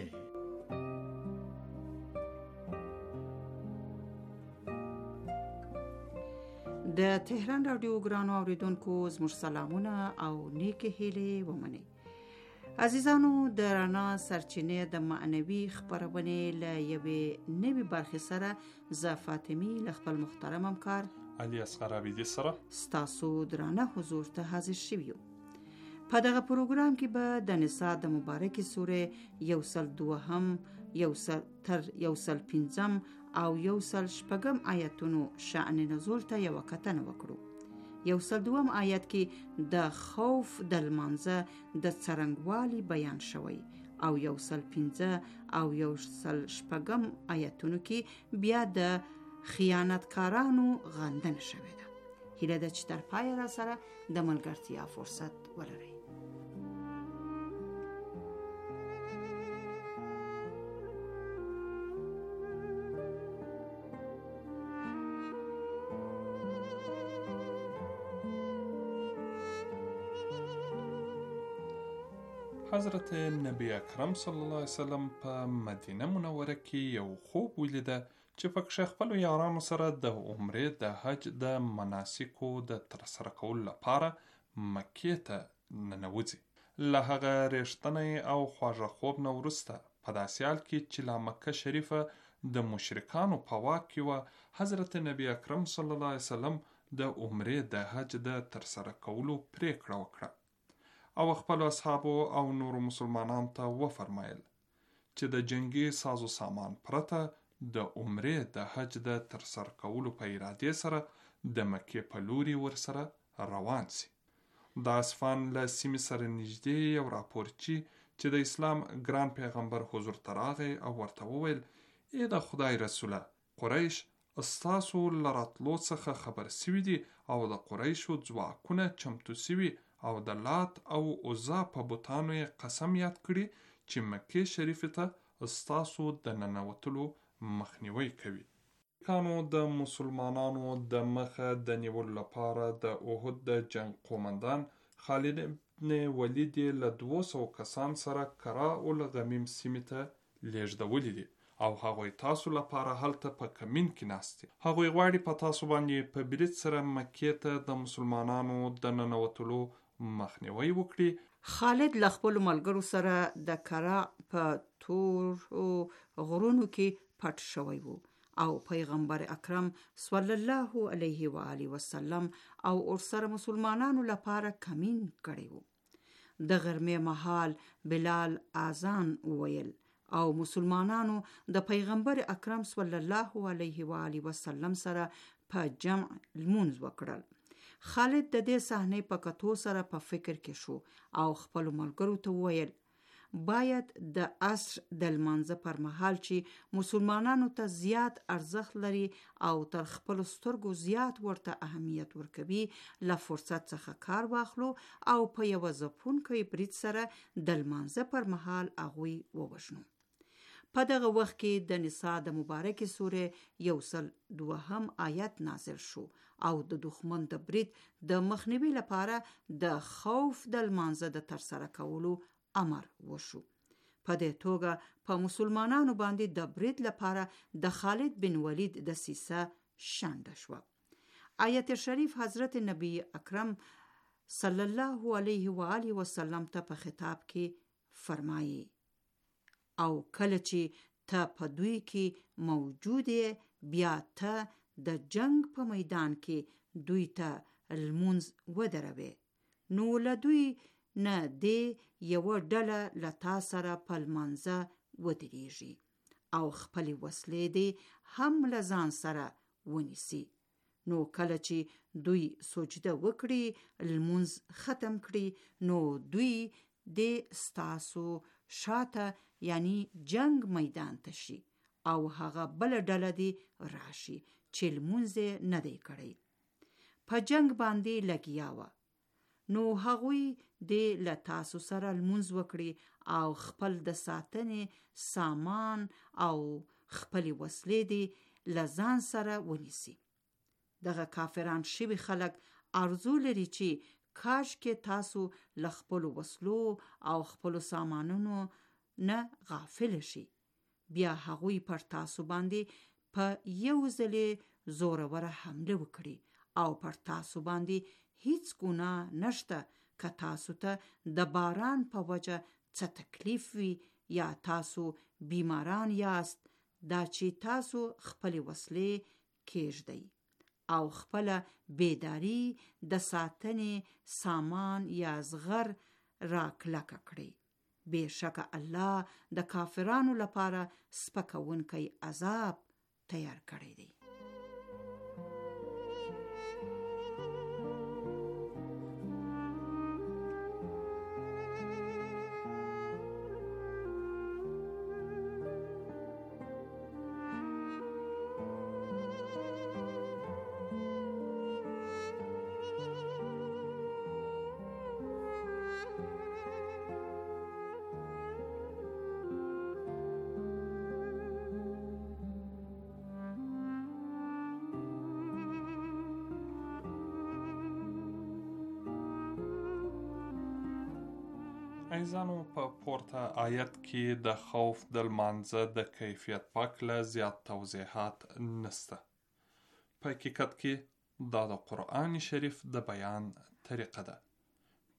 د تهران رادیو ګرانو اوریدونکو زموږ سلامونه او نیکه هیلې ومنئ. عزیزانو، د رڼا سرچینې د معنوي خبرونې له یوې نوې برخې سره زه فاطمي له خپل محترم همکار علي اصغر عابدي سره ستاسو درانه حضور ته حاضر شوي یو. په دغه پروګرام کې به د نساء د مبارکې سورې یو سل دوهم، یو سل تر یو سل پنځم او یو سل شپږم آیتونو شأن نزول ته یو کتنه وکړو. یو سل دوم آیت کې د خوف د لمانځه د څرنګوالي بیان شوی او یو سل پنځه او یو سل شپږم آیتونو کې بیا د خیانتکارانو غندنه شوې ده. هیله ده چې تر پایه را سره د ملګرتیا فرصت ولرئ. حضرت نبی اکرم صلی الله علیه وسلم په مدینه منوره کې یو خوب ولیده چې پکې خپل یارانو سره د عمرې د حج د مناسکو د ترسره کولو لپاره مکې ته ننوځي. له هغه ریښتنی او خواږه خوب نه وروسته په داسې حال کې چې لا مکه شریفه د مشرکانو په واک کې وه، حضرت نبی اکرم صلی الله علیه وسلم د عمرې د حج د ترسره کولو پریکړه وکړه او خپلو اصحابو او نورو مسلمانانو ته وفرمایل چې د جنگي سازو سامان پرته د عمرې د حج د ترسره کولو په ارادې سره د مکې په لوري ورسره روان سي. دا اصفهان له سیمې سره نږدې یو راپورچي چې د اسلام ګران پیغمبر حضور ته راغی او ورته وویل: ای د خدای رسوله، قریش ستاسو له راتلو څخه خبر سوي دي او د قریشو ځواکونه چمتو سوي او د لات او عزا په بتانو یې قسم یاد کړي چې مکې شریفې ته ستاسو د ننوتلو مخنیوی کوي. کانو د مسلمانانو د مخه د نیولو لپاره د احد د جنگ قومندان خالد ابن ولید له دوه سوه کسان سره کرا الغمیم سیمې ته لیږدولي دي او هغوی تاسو لپاره هلته په کمین کې ناست دي. هغوی غواړي په تاسو باندې په برید سره مکې ته د مسلمانانو د ننوتلو مخنیوی وکړي. خالد له خپلو ملګرو سره د کرا په تور غرونو کې پټ شوی وو او پیغمبر اکرم صلی الله علیه و آله وسلم او ورسره مسلمانانو لپاره کمین کړی وو. د غرمې مهال بلال اذان وویل او مسلمانانو د پیغمبر اکرم صلی الله علیه و آله وسلم سره په جمع لمونځ وکړل. خالد د دې صحنې په کتو سره په فکر کې شو او خپل ملګرو ته وویل: باید د عصر د لمانځه پر مهال چې مسلمانانو ته زیات ارزښت لري او تر خپل سترګو زیات ورته اهمیت ورکوي له فرصت څخه کار واخلو او په یو ځپونکي برید سره د لمانځه پر مهال هغوی ووژنو. په دغه وخت کې د نساء د مبارکې سورې یو سل دوهم آیت نازل شو او د دښمن د برید د مخنیوي لپاره د خوف د لمانځه د ترسره کولو امر وشو. په دې توګه په مسلمانانو باندې د برید لپاره د خالد بن ولید د سیسه شنډه شوه. آیت شریف حضرت نبی اکرم صلی الله علیه و آله وسلم ته په خطاب کې فرمایي: او کله چې ته په دوی کې موجود یې، بیا ته د جنگ په میدان کې دوی ته لمونځ ودروي، نو له دوی نه دې یوه ډله له تا سره په لمانځه ودرېږي او خپلې وسلې دې هم له ځان سره ونیسي. نو کله چې دوی سجده وکړي، لمونځ ختم کړي، نو دوی دې ستاسو شاته یعنی جنگ میدان ته شي او هغه بل ډله دې راشي چې لمونځ نه دی کړی، په جنگ باندې لګیا وه. نو هغوی دې له تاسو سره لمونځ وکړي او خپل د ساتنې سامان او خپلې وسلې دې له ځان سره ونیسي. دغه کافران شوي خلک ارزو لري چې کاش کې تاسو له خپلو وسلو او خپلو سامانونو نه غافل شي، بیا هغوی پر تاسو باندې په یو ځلې زوروره حمله وکړي او پر تاسو باندې هیڅ ګناه نشته که تاسو ته د باران په وجه څه تکلیف وي یا تاسو بیماران یاست، دا چې تاسو خپلې وسلې کېږدئ او خپله بیداری د ساتنې سامان یا زغر را کلکه کړئ. بېشکه الله د کافرانو لپاره سپکونکی عذاب تیار کړی دی. عزیزانو، په پورته آیت کې د خوف د لمانځه د کیفیت په هکله زیات توضیحات نسته. په حقیقت کې دا د قرآن شریف د بیان طریقه ده.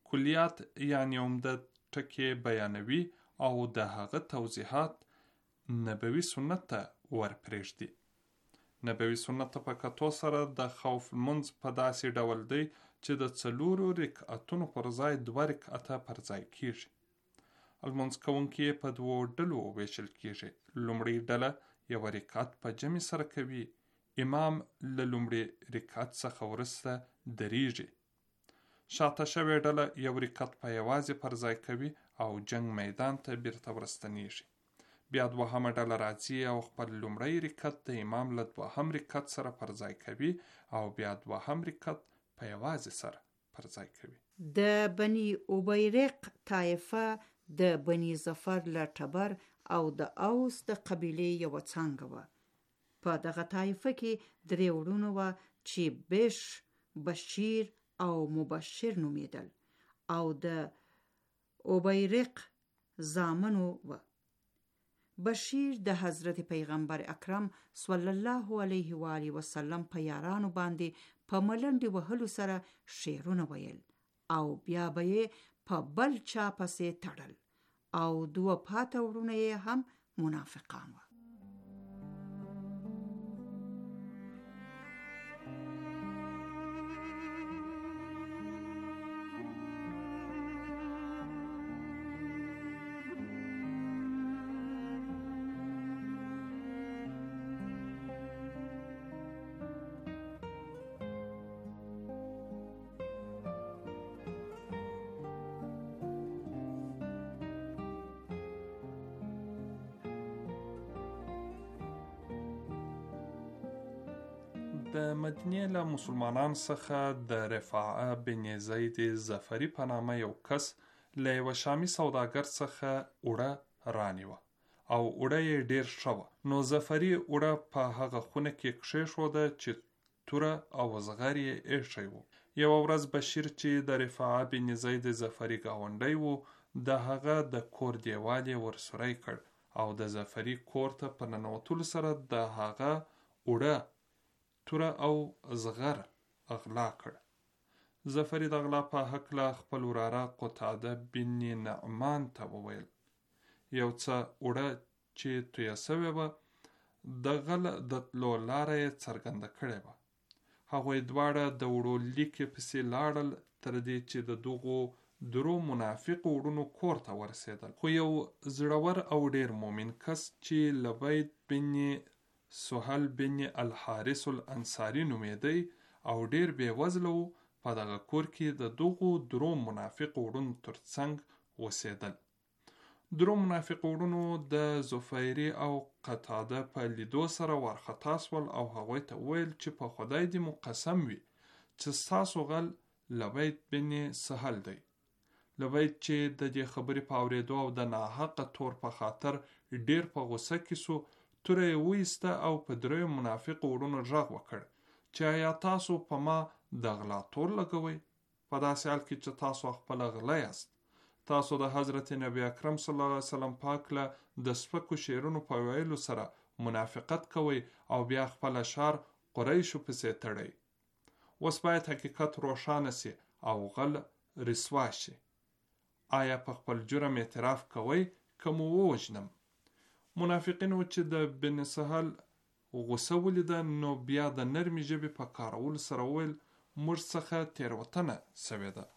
کلیات یعنی عمده ټکي بیانوي او د هغه توضیحات نبوي سنت ته ورپرېږدي. نبوي سنت ته په کتو سره د خوف لمونځ په داسې ډول دی چې د څلورو رکعتونو پر ځای دوه رکعته پر ځای کیږي. لمونځ کوونکي په دوو ډلو ویشل کیږي. لومړۍ ډله یو رکعت په جمع سره کوي. امام له لومړي رکعت څخه وروسته درېږي. شاته شوې ډله یو رکعت په یوازې پر ځای کوي او جنگ میدان ته بیرته ورستنیږي. بیا دوهمه ډله راځي او خپل لومړی رکعت د امام له دوهم رکعت سره پر ځای کوي او بیا دوهم رکعت په یوازې سره پر ځای کوي. د بني اوبیرق طایفه د بني ظفر له ټبر او د اوس د قبیلې یوه څانګه وه. په دغه طایفه کې درې وروڼه وه چې بش، بشیر او مبشر نومیدل او د اوبیرق زامنو وه. بشیر د حضرت پیغمبر اکرم صلی الله علیه و آله وسلم په یارانو باندې په ملنډې وهلو سره شعرونه ویل او بیا به یې په بل چا پسې تړل او دوه پاته وروڼه یې هم منافقان وه. د مدینې له مسلمانانو څخه د رفاعه بن زید ظفری په نامه یو کس له یوه شامي سوداګر څخه اوړه رانیوه او اوړه یې ډېر ښه وه. نو ظفري اوړه په هغه خونه کې کښېښوده چې توره او زغر یې ایښی و. یوه ورځ بشیر چې د رفاعه بن زید ظفری ګاونډی و د هغه د کور دیوال یې ورسوری کړ او د ظفري کور ته په ننوتلو سره د هغه اوړه، توره او زغر اغلا کړ. ظفري د غلا په هکله خپل وراره قتاده بن نعمان ته وویل. یو څه اوړه چې تویه سوې وه د غل د تلو لاره یې څرګنده کړې وه. هغوی دواړه د وړو لیکې پسې لاړل تر دې چې د دغو درو منافقو وړونو کور ته ورسېدل. خو یو زړور او ډېر مومن کس چې لبید بن سهل بن الحارث الانصاري نومیدی او ډېر بېوزله و په دغه کور کې د دغو درو منافقو وړونو تر څنګ اوسېدل. درو منافقو وړونو د ظفیري او قتاده په لیدو سره وارخطا سول او هغوی ته وویل چې په خدای دې مو قسم وي چې ستاسو غل لبید بن سهل دی. لبید چې د دې خبرې په اورېدو او د ناحقه تور په خاطر ډېر په غوسه کې سو، توره یې وایسته او په دریو منافقو وړونو غږ وکړ چې آیا تاسو په ما د غلا تور لګوئ؟ په داسې حال کې چې تاسو خپله غله یاست. تاسو د حضرت نبی اکرم صلی الله علیه وسلم په هکله د سپکو شعرونو په ویلو سره منافقت کوئ او بیا خپل اشعار قریشو پسې تړئ. اوس باید حقیقت روښانه سي او غل رسوا شي. آیا په خپل جرم اعتراف کوئ که مو ووژنم؟ منافقینو چې د بن سهل غوسه ولیده نو بیا د نرمې ژبې په کارولو سره وویل موږ څخه تېروتنه سوې ده.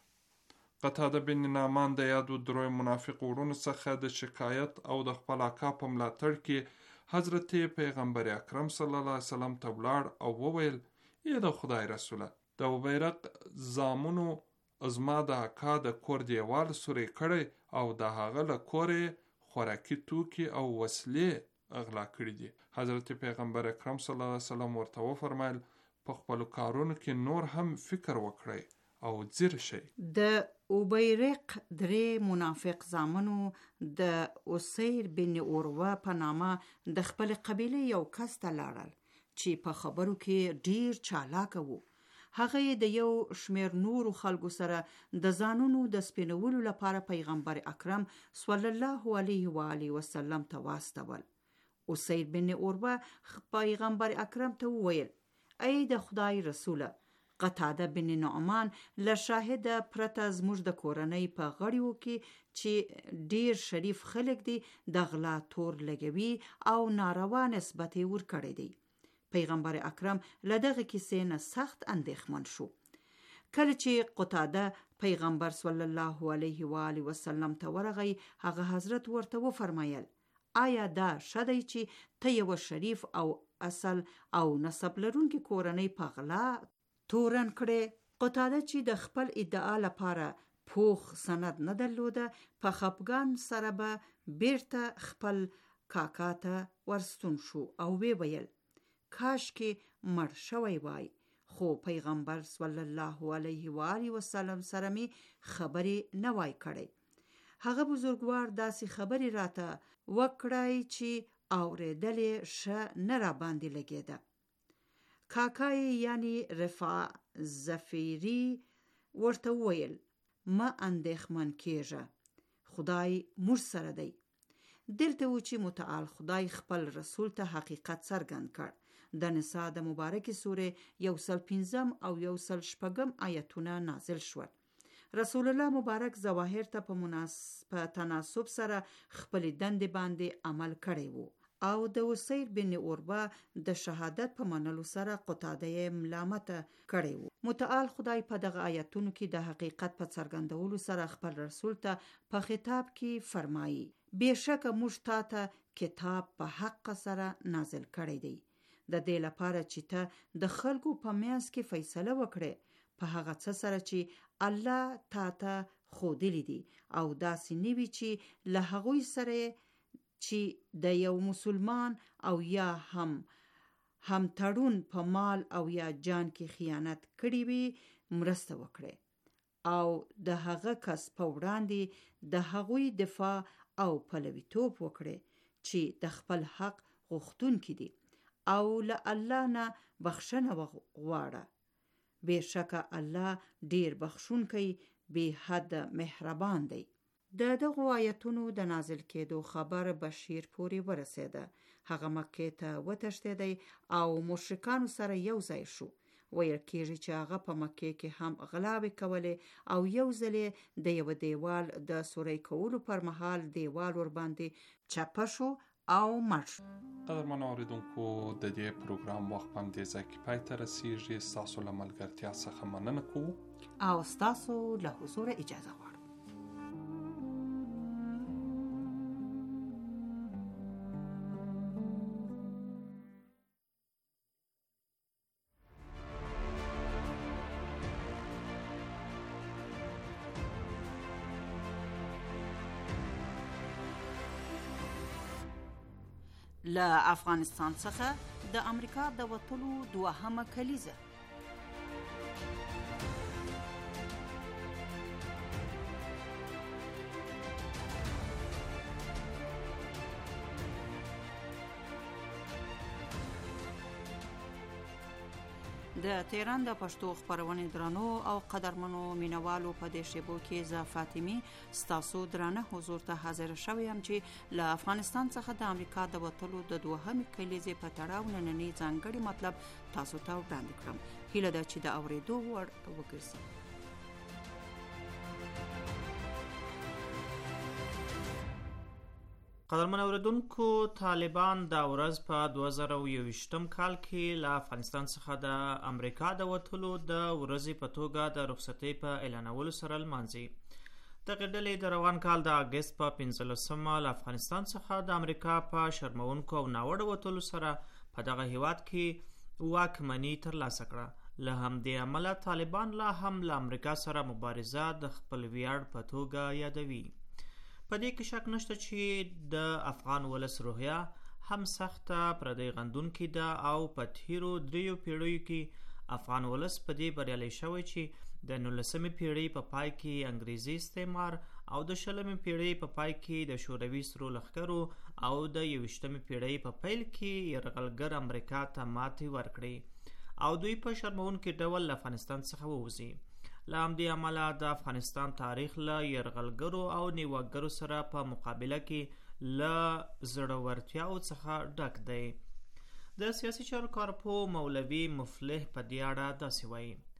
قتاده بن نعمان د یادو دریو منافقو وړونو څخه د شکایت او د خپل اکا په ملاتړ کې حضرت پیغمبر اکرم صلی الله علیه وسلم ته ولاړ او وویل ای د خدای رسوله، د اوبیرق زامنو زما د اکا د کور دیوال سوری کړی او د هغه له کورې خوراکي توکي او وسلې اغلا کړي دي. حضرت پیغمبر اکرم صلی الله علیه وسلم ورته وفرمایل په خپلو کارونو کې نور هم فکر وکړئ او ځیر شئ. د اوبیرق درې منافق زامنو د اسیر بن اوروه په نامه د خپل قبیله یو کس ته لاړل چې په خبرو کې ډیر چالاکه وو. هغه د یو شمیر نورو خلکو سره د ځانونو د سپینولو لپاره پیغمبر اکرم صلی الله علیه و آله وسلم ته واستول. اسیر بن اوروه پیغمبر اکرم ته وویل ای د خدای رسوله، قتاده بن نعمان له شاهده پرته زموږ د کورنۍ په غړیو کې چې ډیر شریف خلک دي د غلا تور لګوي او ناروا نسبت یې ورکړی دی. پیغمبر اکرم له دغه کیسې نه سخت اندېښمن شو. کله چې قتاده پیغمبر صلی الله علیه و آله وسلم ته ورغی، هغه حضرت ورته وفرمایل: آیا دا شدی چې ته یو شریف او اصل او نسب لرونکي کورنۍ په غلا تورن کړې؟ قتاده چې د خپل ادعا لپاره پوخ سند نه درلوده، په خفګان سره به بیرته خپل کاکا ته ورستون شو او وی ویل: کاش کې مړ شوی وای، خو پیغمبر صلی الله علیه و آله وسلم سره می خبرې نه وای کړی. هغه بزرګوار داسې خبرې راته وکړای چې اورېدلې ښه نه را باندې لګېده. کاکای یعنی رفاع زفیری ورته وویل: ما اندېښمن کېږه، خدای موږ سره دی. دلته و چې متعال خدای خپل رسول ته حقیقت څرګند کړ. د نساء د مبارکې سورې یو سل پنځم او یو سل شپږم آیتونه نازل شول. رسول الله مبارک ظواهر ته په مناسب تناسب سره خپل دندې باندې عمل کړی وو او د وسیر بن عربه د شهادت په منلو سره قتاده ملامت کړی وو. متعال خدای په دغه آیتونو کې د حقیقت په څرګندولو سره خپل رسول ته په خطاب کې فرمایي: بېشکه موږ تا ته کتاب په حق سره نازل کړی دی، د دې لپاره چې ته د خلکو په منځ کې فیصله وکړې په هغه څه سره چې الله تا ته ښودلی دي، او داسې نه وي چې له هغوی سره چې د یو مسلمان او یا هم هم تړون په مال او یا جان کې خیانت کړی وي مرسته وکړي او د هغه کس په وړاندې د هغوی دفاع او پلویتوب وکړي چې د خپل حق غوښتونکي دي او له الله نه بخښنه وغواړه. بېشکه الله ډیر بخښونکی بې حد مهربان دی. د دغو آیتونو د نازل کېدو خبر بشیر پورې ورسېده. هغه مکې ته وتښتېدی او مشرکانو سره یو ځای شو. ویل کېږي چې هغه په مکې کې هم غلاوې کولې او یو ځل د یو دیوال د سورۍ کولو پر مهال دیوال ورباندې چپه شو او مړ شو. قدرمنو اورېدونکو، د دې پروګرام وخت په همدې ځای کې پای ته رسېږي. ستاسو له ملګرتیا څخه مننه کوو او ستاسو له حضوره اجازه غواړو. له افغانستان څخه د امریکا د وتلو دوهمه کلیزه. د تهران د پښتو خبرونې درنو او قدرمنو مینوالو په دې شیبو کې زه فاطمی ستاسو درانه حضور ته حاضر شوم چې له افغانستان څخه د امریکا د وتلو د دوهمې کلیزې په تړاو نننی ځانګړي مطلب تاسو ته وړاندې کړم. هیله ده چې د اورېدو وړ وګرځي. قدرمن اوریدونکو، طالبان د ورځ په دوه زره او یوویشتم کال کې له افغانستان څخه د امریکا د وتلو د ورځې په توګه د رخصتۍ په اعلانولو سره لمانځي. دغه ډلې د روان کال د اګست په پنځلسمه له افغانستان څخه د امریکا په شرمونکو او ناوړه وتلو سره په دغه هیواد کې واکمني ترلاسه کړه. له همدې امله طالبان لا هم له امریکا سره مبارزه د خپل ویاړ په توګه یادوي. په دې کې شک نشته چې د افغان ولس روحیه هم سخته پردی غندونکې ده او په تیرو دریو پیړیو کې افغان ولس په دې بریالی شوی چې د نولسمې پیړۍ په پای کې انګریزي استعمار او د شلمې پیړۍ په پای کې د شوروي سرو لښکرو او د یوویشتمې پیړۍ په پیل کې یرغلګر امریکا ته ماتې ورکړې او دوی په شرمونکي ډول له افغانستان څخه ووځي. له همدې امله د افغانستان تاریخ له یرغلګرو او نیواګرو سره په مقابله کې له زړورتیاو څخه ډک دی. د سیاسي چارو کارپوه مولوي مفلح په دې اړه داسې وایي: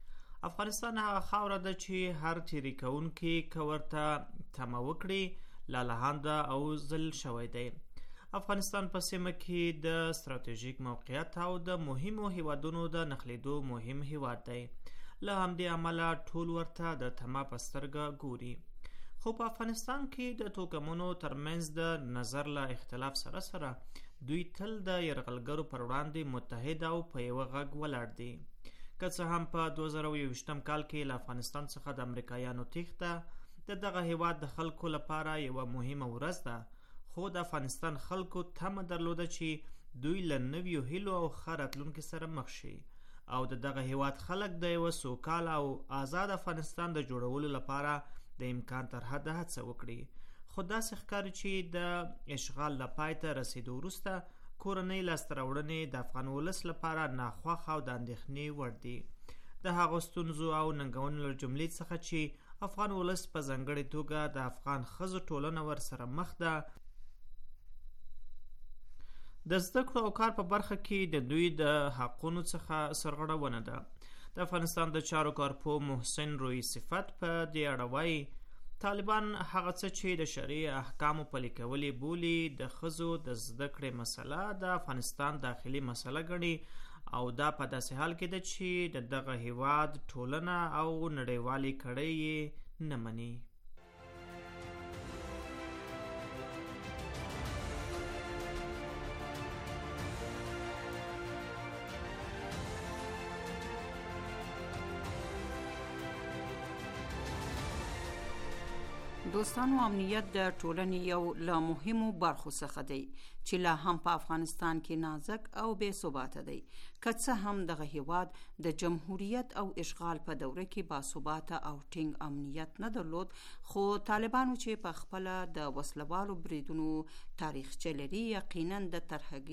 افغانستان هغه خاوره ده چې هر تیری کوونکی که ورته تمه وکړي لالهانده او ذل شوی دی. افغانستان په سیمه کې د ستراتیژیک موقعیت او د مهمو هیوادونو د نښلېدو مهم هیواد دی. له همدې امله ټول ورته د تمه په سترګه ګوري. خو په افغانستان کې د توکمونو ترمنځ د نظر له اختلاف سره سره دوی تل د یرغلګرو پر وړاندې متحد او په یوه غږ ولاړ دي. که څه هم په دوه زره او یوویشتم کال کې له افغانستان څخه د امریکایانو تیښته د دغه هیواد د خلکو لپاره یوه مهمه ورځ ده، خو د افغانستان خلکو تمه درلوده چې دوی له نویو هیلو او ښه راتلونکي سره مخ شي او د دغه هیواد خلک د یوه سوکاله او آزاد افغانستان د جوړولو لپاره د امکان تر حده هڅه وکړي. خو داسې ښکاري چې د اشغال له پای ته رسېدو وروسته کورنۍ لاسته راوړنې د افغان ولس لپاره ناخوښ او د اندېښنې وړ دي. د هغو ستونزو او ننګونو له جملې څخه چې افغان ولس په ځانګړې توګه د افغان ښځو ټولنه ورسره مخ ده، د زده کړو او کار په برخه کې د دوی د حقونو څخه سرغړونه ده. د افغانستان د چارو کارپوه محسن روی صفت په دې اړه وایي طالبان هغه څه چې د شرعي احکامو پلي کول یې بولي د ښځو د زده کړې مسله د افغانستان داخلي مسله ګڼي او دا په داسې حال کې ده چې د دغه هیواد ټولنه او نړیوالې کړۍ یې نه مني. دوستانو، امنیت د ټولنې یو له مهمو برخو څخه دی چې لا هم په افغانستان کې نازک او بې ثباته دی. که څه هم دغه هیواد د جمهوریت او اشغال په دوره کې باثباته او ټینګ امنیت نه درلود، خو طالبانو چې په خپله د وسلوالو بریدونو تاریخچه لري یقینا د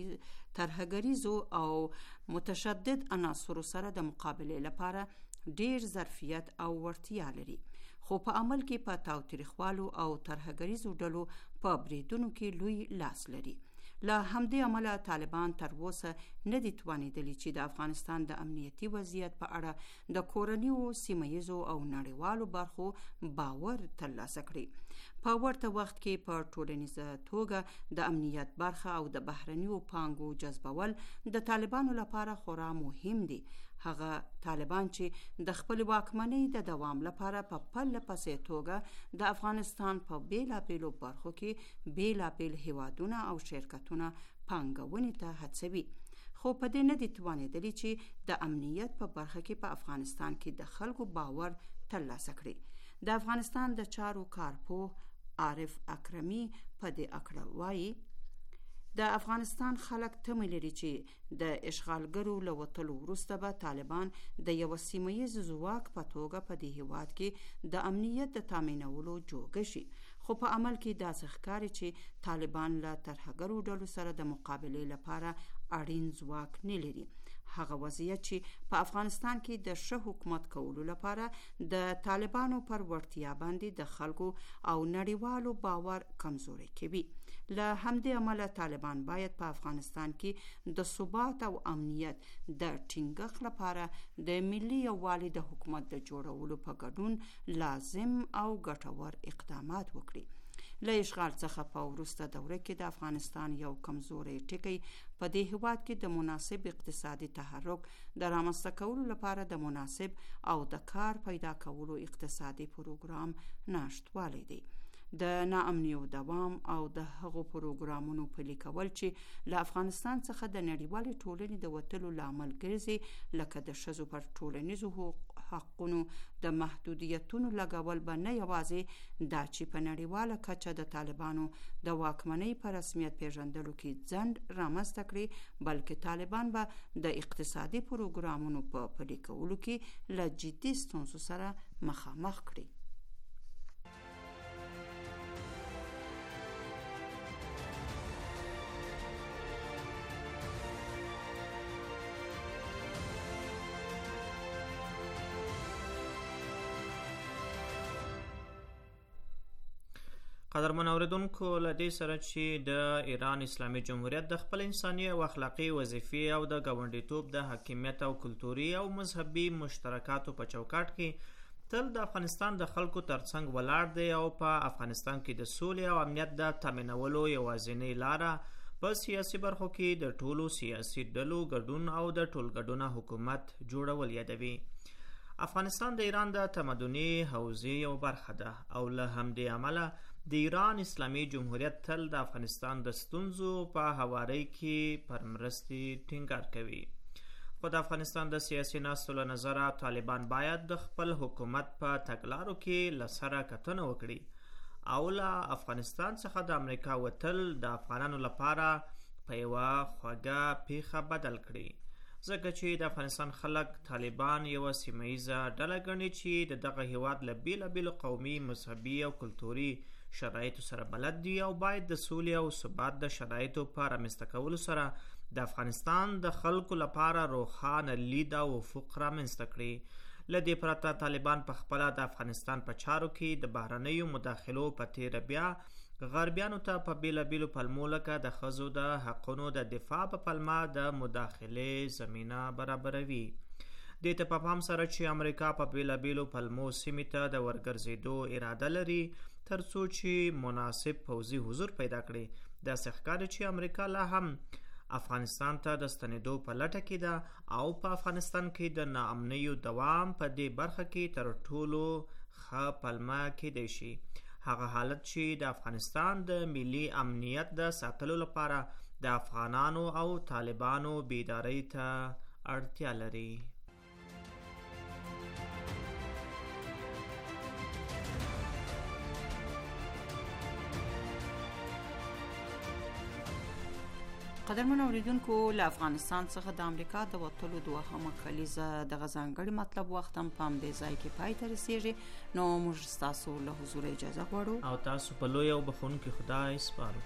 ترهګریزو او متشدد عناصرو سره د مقابلې لپاره ډیر ظرفیت او وړتیا لري، خو په عمل کې په تاوتریخوالو او ترهګریزو ډلو په بریدونو کې لوی لاس لري. له همدې امله طالبان تر اوسه نه دي توانېدلي چې د افغانستان د امنیتي وضعیت په اړه د کورنیو، سیمه ییزو او نړیوالو برخو باور ترلاسه کړي. په ورته وخت کې په ټولنیزه توګه د امنیت برخه او د بهرنیو پانګو جذبول د طالبانو لپاره خورا مهم دي. هغه طالبان چې د خپل واکمنۍ د دوام لپاره په پرله پسې توګه د افغانستان په بیلابیلو برخو کې بیلابیل هیوادونه او شرکتونه پانګونې ته هڅوي، خو په دې نه دي توانېدلي چې د امنیت په برخه کې په افغانستان کې د خلکو باور ترلاسه کړي. د افغانستان د چارو کارپوه عارف اکرمي په دې اړه وایي د افغانستان خلک تمه لري چې د اشغالګرو له وتلو وروسته به طالبان د یو سیمه ییز ځواک په توګه په دې هیواد کې د امنیت د تامینولو جوګه شي، خو په عمل کې داسې ښکاري چې طالبان له ترهګرو ډلو سره د مقابلې لپاره اړین ځواک نه لري. هغه وضعیت چې په افغانستان کې د ښه حکومت کولو لپاره د طالبانو پر وړتیا باندې د خلکو او نړیوالو باور کمزوري کوي. له همدې امله طالبان باید په افغانستان کې د ثبات او امنیت د ټینګښت لپاره د ملي یووالي د حکومت د جوړولو په ګډون لازم او ګټور اقدامات وکړي. له اشغال څخه په وروسته دوره کې د افغانستان یو کمزوري ټکی په دې هیواد کې د مناسب اقتصادي تحرک د رامنځته کولو لپاره د مناسب او د کار پیدا کولو اقتصادي پروګرام نشتوالی دی. د ناامنیو دوام او د هغو پروګرامونو پلي کول چې له افغانستان څخه د نړیوالې ټولنې د وتلو لامل ګرځي، لکه د ښځو پر ټولنیزو حقونو د محدودیتونو لګول به نه یوازې دا چې په نړیواله کچه د طالبانو د واکمنۍ په رسمیت پیژندلو کې ځنډ رامنځته کړي، بلکې طالبان به د اقتصادي پروګرامونو په پلي کولو کې له جدي ستونزو سره مخامخ کړي. قدرمن اوریدونکو له دې سره چې د ایران اسلامي جمهوریت د خپل انساني او اخلاقی وظیفې او د ګاونډیتوب د حاکمیت او کلتوري او مذهبي مشترکاتو په چوکاټ کې تل د افغانستان د خلکو ترڅنګ ولاړ دی او په افغانستان کې د سولې او امنیت د تامینولو یوازینۍ لاره په سیاسي برخو کې د ټولو سیاسي ډلو ګډون او د ټولګډونه حکومت جوړول یادوي. افغانستان د ایران د تمدني حوزې یو برخه ده او له همدې امله د ایران اسلامي جمهوریت تل د افغانستان د ستونزو په هواري کې پر مرستې ټینګار کوي. خو د افغانستان د سیاسي ناستو له نظره طالبان باید د خپل حکومت په تګلارو کې له سره کتنه وکړي او له افغانستان څخه د امریکا وتل د افغانانو لپاره په یوه خوږه پیښه بدل کړي، ځکه چې د افغانستان خلک طالبان یوه سیمه ییزه ډله ګڼي چې د دغه هیواد له بیلابیلو قومي، مذهبي او کلتوري شرایطو سره بلد دي او باید د سولې او ثبات د شرایطو په رامنځته کولو سره د افغانستان د خلکو لپاره روښانه لید او افق رامنځته کړي. له دې پرته طالبان په خپله د افغانستان په چارو کې د بهرنیو مداخلو په تیره بیا غربیانو ته په بیلابیلو پلمو لکه د ښځو د حقونو د دفاع په پلمه د مداخلې زمینه برابروي. دې ته په پام سره چې امریکا په بیلابیلو پلمو سیمې ته د ورګرځېدو اراده لري تر څو چې مناسب پوځي حضور پیدا کړي، داسې ښکاري چې امریکا لا هم افغانستان ته د ستنېدو په لټه کې ده او په افغانستان کې د ناامنیو دوام په دې برخه کې تر ټولو ښه پلمه کېدی شي، هغه حالت چې د افغانستان د ملي امنیت د ساتلو لپاره د افغانانو او طالبانو بیدارۍ ته اړتیا لري. قدرمن اوریدونکو، له افغانستان څخه د امریکا د وتلو دوهمه کلیزه دغه ځانګړي مطلب وخت هم په همدې ځای کې پای ته رسیږي. نو موږ ستاسو له حضور اجازه غواړو او تاسو په لوی او بخښونکي خدای سپارو.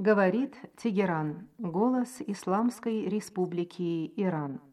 Говорит Тегеран, голос Исламской Республики Иран.